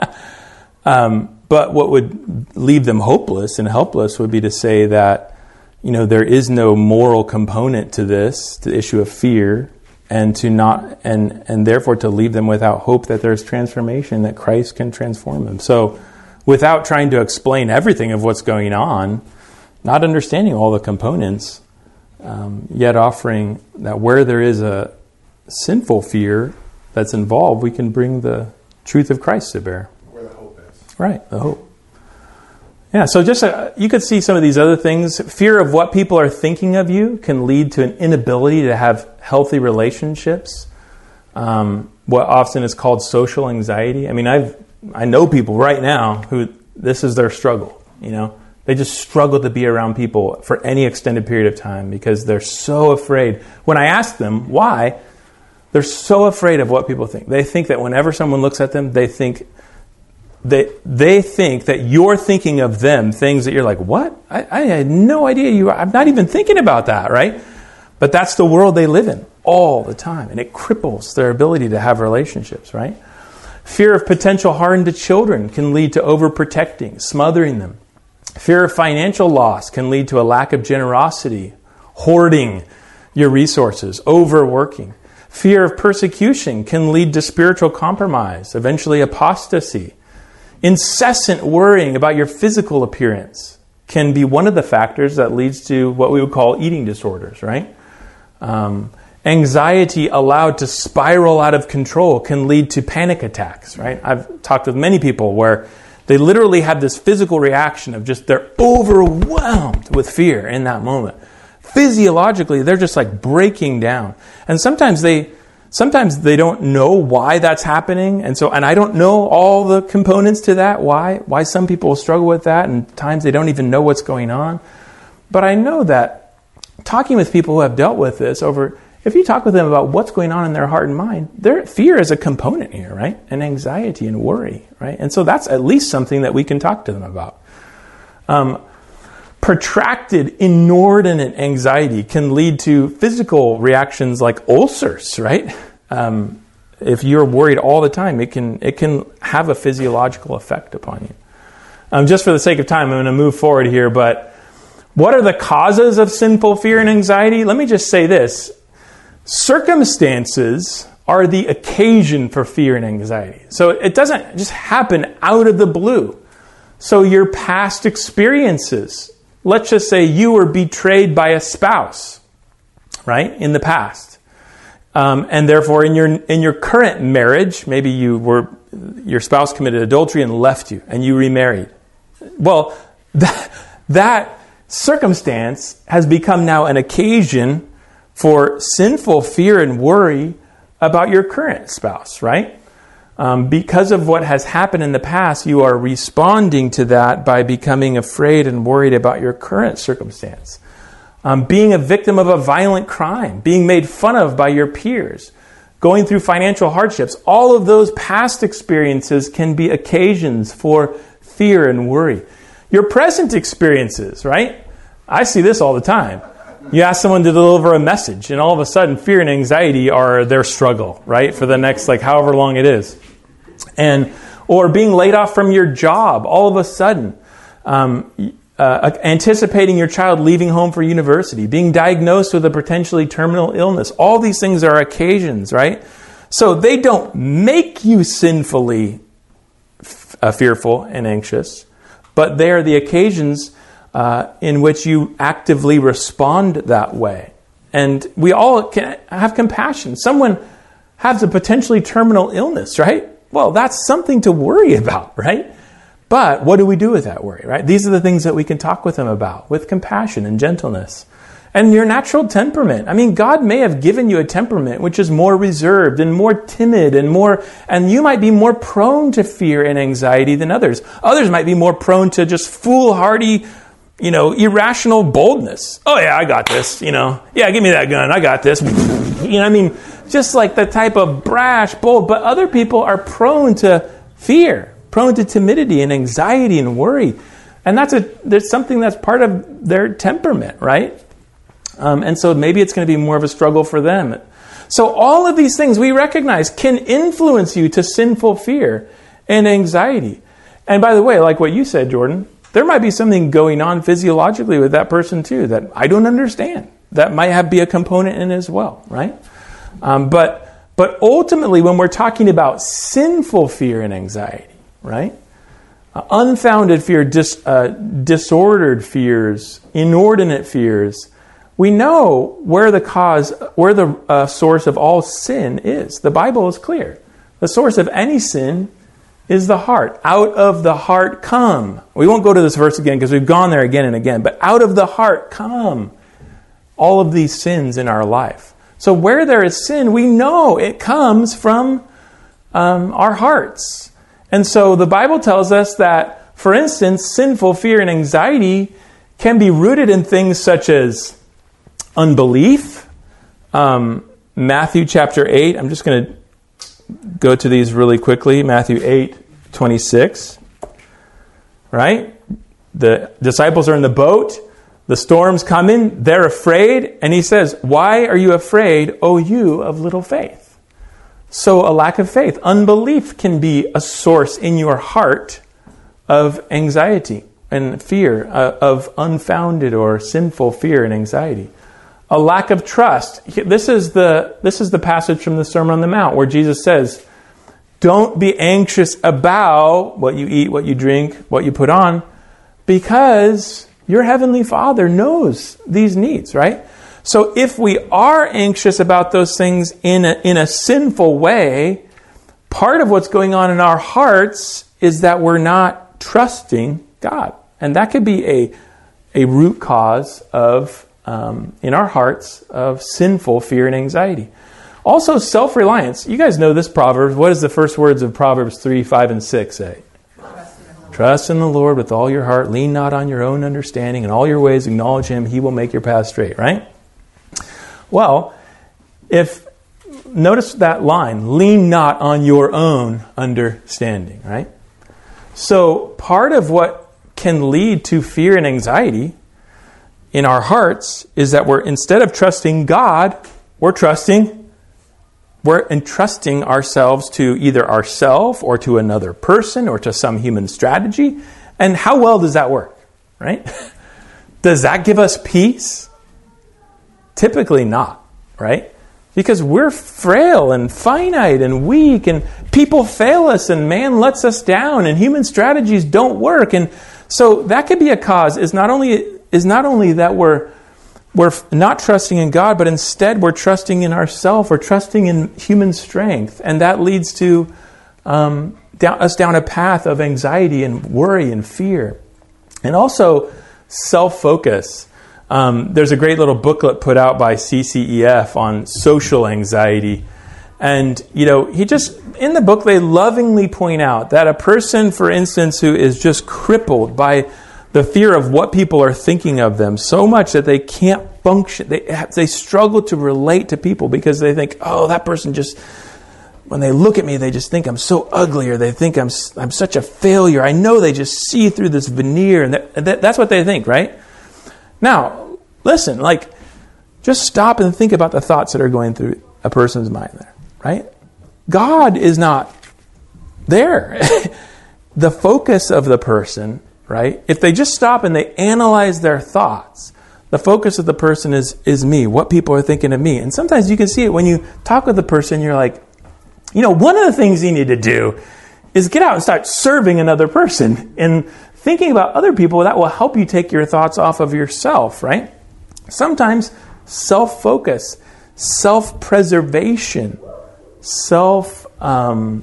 um, but what would leave them hopeless and helpless would be to say that, you know, there is no moral component to this, to the issue of fear, and to not, and, and therefore to leave them without hope that there's transformation, that Christ can transform them. So without trying to explain everything of what's going on, not understanding all the components, Um, yet offering that where there is a sinful fear that's involved, we can bring the truth of Christ to bear. Where the hope is. Right, the hope. Yeah, so just uh, you could see some of these other things. Fear of what people are thinking of you can lead to an inability to have healthy relationships. Um, what often is called social anxiety. I mean, I've I know people right now who this is their struggle, you know. They just struggle to be around people for any extended period of time because they're so afraid. When I ask them why, they're so afraid of what people think. They think that whenever someone looks at them, they think they they think that you're thinking of them things that you're like, what? I, I had no idea you. I'm not even thinking about that, right? But that's the world they live in all the time, and it cripples their ability to have relationships, right? Fear of potential harm to children can lead to overprotecting, smothering them. Fear of financial loss can lead to a lack of generosity, hoarding your resources, overworking. Fear of persecution can lead to spiritual compromise, eventually apostasy. Incessant worrying about your physical appearance can be one of the factors that leads to what we would call eating disorders, right? Um, anxiety allowed to spiral out of control can lead to panic attacks, right? I've talked with many people where they literally have this physical reaction of just they're overwhelmed with fear in that moment. Physiologically, they're just like breaking down. And sometimes they sometimes they don't know why that's happening. And so and I don't know all the components to that, why why some people struggle with that, and times they don't even know what's going on. But I know that talking with people who have dealt with this over, if you talk with them about what's going on in their heart and mind, their fear is a component here, right? And anxiety and worry, right? And so that's at least something that we can talk to them about. Um, protracted, inordinate anxiety can lead to physical reactions like ulcers, right? Um, if you're worried all the time, it can it can have a physiological effect upon you. Um, just for the sake of time, I'm going to move forward here, but what are the causes of sinful fear and anxiety? Let me just say this. Circumstances are the occasion for fear and anxiety. So it doesn't just happen out of the blue. So your past experiences, let's just say you were betrayed by a spouse, right, in the past. Um, and therefore in your in your current marriage, maybe you were your spouse committed adultery and left you and you remarried. Well, that, that circumstance has become now an occasion for sinful fear and worry about your current spouse, right? Um, because of what has happened in the past, you are responding to that by becoming afraid and worried about your current circumstance. Um, being a victim of a violent crime, being made fun of by your peers, going through financial hardships, all of those past experiences can be occasions for fear and worry. Your present experiences, right? I see this all the time. You ask someone to deliver a message, and all of a sudden, fear and anxiety are their struggle, right? For the next, like, however long it is. And, or being laid off from your job, all of a sudden. Um, uh, anticipating your child leaving home for university. Being diagnosed with a potentially terminal illness. All these things are occasions, right? So they don't make you sinfully f- uh, fearful and anxious, but they are the occasions Uh, in which you actively respond that way. And we all can have compassion. Someone has a potentially terminal illness, right? Well, that's something to worry about, right? But what do we do with that worry, right? These are the things that we can talk with them about, with compassion and gentleness. And your natural temperament. I mean, God may have given you a temperament which is more reserved and more timid and more, and you might be more prone to fear and anxiety than others. Others might be more prone to just foolhardy, you know, irrational boldness. Oh yeah, I got this, you know. Yeah, give me that gun. I got this. You know, I mean, just like the type of brash, bold. But other people are prone to fear, prone to timidity and anxiety and worry. And that's a there's something that's part of their temperament, right? Um, and so maybe it's going to be more of a struggle for them. So all of these things we recognize can influence you to sinful fear and anxiety. And by the way, like what you said, Jordan, there might be something going on physiologically with that person too that I don't understand. That might have be a component in it as well, right? Um, but but ultimately, when we're talking about sinful fear and anxiety, right? Uh, unfounded fear, dis, uh, disordered fears, inordinate fears, we know where the cause, where the uh, source of all sin is. The Bible is clear. The source of any sin is the heart. Out of the heart come. We won't go to this verse again because we've gone there again and again. But out of the heart come all of these sins in our life. So where there is sin, we know it comes from um, our hearts. And so the Bible tells us that, for instance, sinful fear and anxiety can be rooted in things such as unbelief. Um, Matthew chapter eight. I'm just going to go to these really quickly. Matthew eight twenty-six. Right? The disciples are in the boat. The storm's coming. They're afraid. And he says, "Why are you afraid, O you of little faith?" So a lack of faith, unbelief can be a source in your heart of anxiety and fear, uh, of unfounded or sinful fear and anxiety. A lack of trust. This is the this is the passage from the Sermon on the Mount where Jesus says, "Don't be anxious about what you eat, what you drink, what you put on, because your heavenly Father knows these needs," right? So if we are anxious about those things in a, in a sinful way, part of what's going on in our hearts is that we're not trusting God. And that could be a, a root cause of, um, in our hearts, of sinful fear and anxiety. Also, self-reliance. You guys know this Proverbs. What does the first words of Proverbs three, five, and six say? Trust in the Lord with all your heart. Lean not on your own understanding. In all your ways acknowledge Him. He will make your path straight, right? Well, if, notice that line, lean not on your own understanding, right? So part of what can lead to fear and anxiety in our hearts is that we're, instead of trusting God, we're trusting We're entrusting ourselves to either ourselves or to another person or to some human strategy. And how well does that work, right? Does that give us peace? Typically not, right? Because we're frail and finite and weak, and people fail us, and man lets us down, and human strategies don't work. And so that could be a cause, is not only is not only that we're We're not trusting in God, but instead we're trusting in ourselves. We're trusting in human strength. And that leads to um, down, us down a path of anxiety and worry and fear. And also self-focus. Um, there's a great little booklet put out by C C E F on social anxiety. And, you know, he just, in the book, they lovingly point out that a person, for instance, who is just crippled by the fear of what people are thinking of them so much that they can't function. They they struggle to relate to people because they think, oh, that person just, when they look at me, they just think I'm so ugly, or they think I'm I'm such a failure. I know they just see through this veneer, and that, that, that's what they think, right? Now, listen, like, just stop and think about the thoughts that are going through a person's mind there, right? God is not there. The focus of the person, right? If they just stop and they analyze their thoughts, the focus of the person is is me, what people are thinking of me. And sometimes you can see it when you talk with the person, you're like, you know, one of the things you need to do is get out and start serving another person and thinking about other people. That will help you take your thoughts off of yourself, right? Sometimes self-focus, self-preservation, self... Um,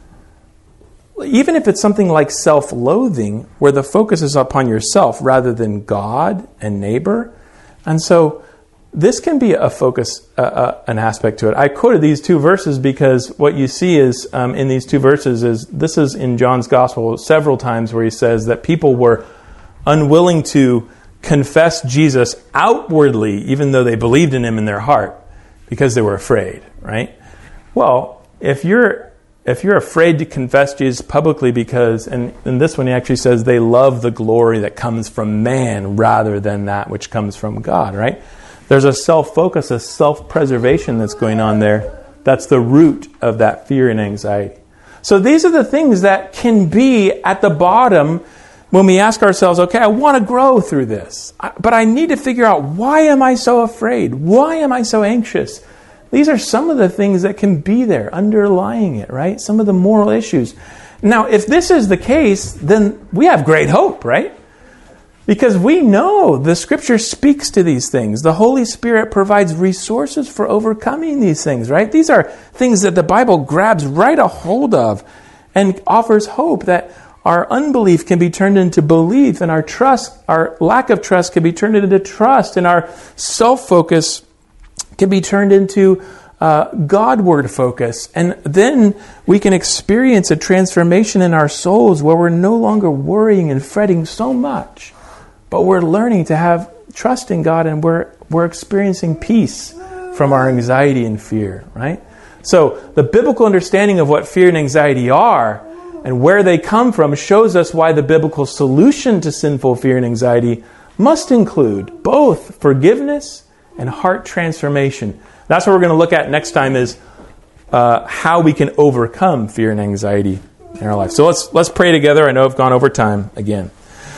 even if it's something like self-loathing, where the focus is upon yourself rather than God and neighbor. And so this can be a focus, uh, uh, an aspect to it. I quoted these two verses because what you see is um, in these two verses is, this is in John's gospel several times where he says that people were unwilling to confess Jesus outwardly, even though they believed in Him in their heart, because they were afraid, right? Well, if you're If you're afraid to confess Jesus publicly because, and in this one he actually says, they love the glory that comes from man rather than that which comes from God, right? There's a self-focus, a self-preservation that's going on there. That's the root of that fear and anxiety. So these are the things that can be at the bottom when we ask ourselves, okay, I want to grow through this, but I need to figure out, why am I so afraid? Why am I so anxious? These are some of the things that can be there, underlying it, right? Some of the moral issues. Now, if this is the case, then we have great hope, right? Because we know the Scripture speaks to these things. The Holy Spirit provides resources for overcoming these things, right? These are things that the Bible grabs right a hold of and offers hope that our unbelief can be turned into belief, and our trust, our lack of trust can be turned into trust, and our self-focus can be turned into uh, Godward focus. And then we can experience a transformation in our souls where we're no longer worrying and fretting so much, but we're learning to have trust in God, and we're we're experiencing peace from our anxiety and fear, right? So the biblical understanding of what fear and anxiety are and where they come from shows us why the biblical solution to sinful fear and anxiety must include both forgiveness and heart transformation. That's what we're going to look at next time, is uh, how we can overcome fear and anxiety in our life. So let's let's pray together. I know I've gone over time again.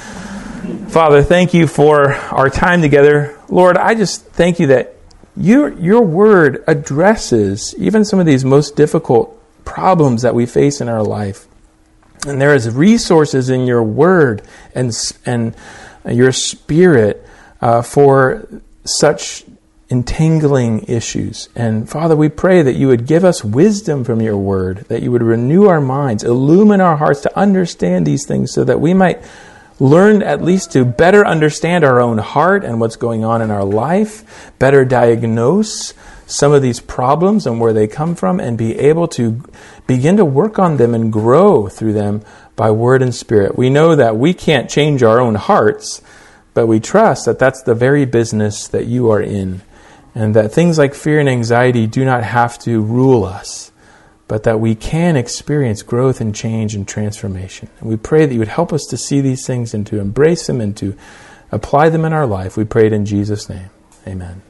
Father, thank you for our time together. Lord, I just thank you that your your word addresses even some of these most difficult problems that we face in our life. And there is resources in your word and and your spirit uh, for such entangling issues. And Father, we pray that you would give us wisdom from your word, that you would renew our minds, illumine our hearts to understand these things so that we might learn at least to better understand our own heart and what's going on in our life, better diagnose some of these problems and where they come from, and be able to begin to work on them and grow through them by word and spirit. We know that we can't change our own hearts, but we trust that that's the very business that you are in, and that things like fear and anxiety do not have to rule us, but that we can experience growth and change and transformation. And we pray that you would help us to see these things and to embrace them and to apply them in our life. We pray it in Jesus' name. Amen.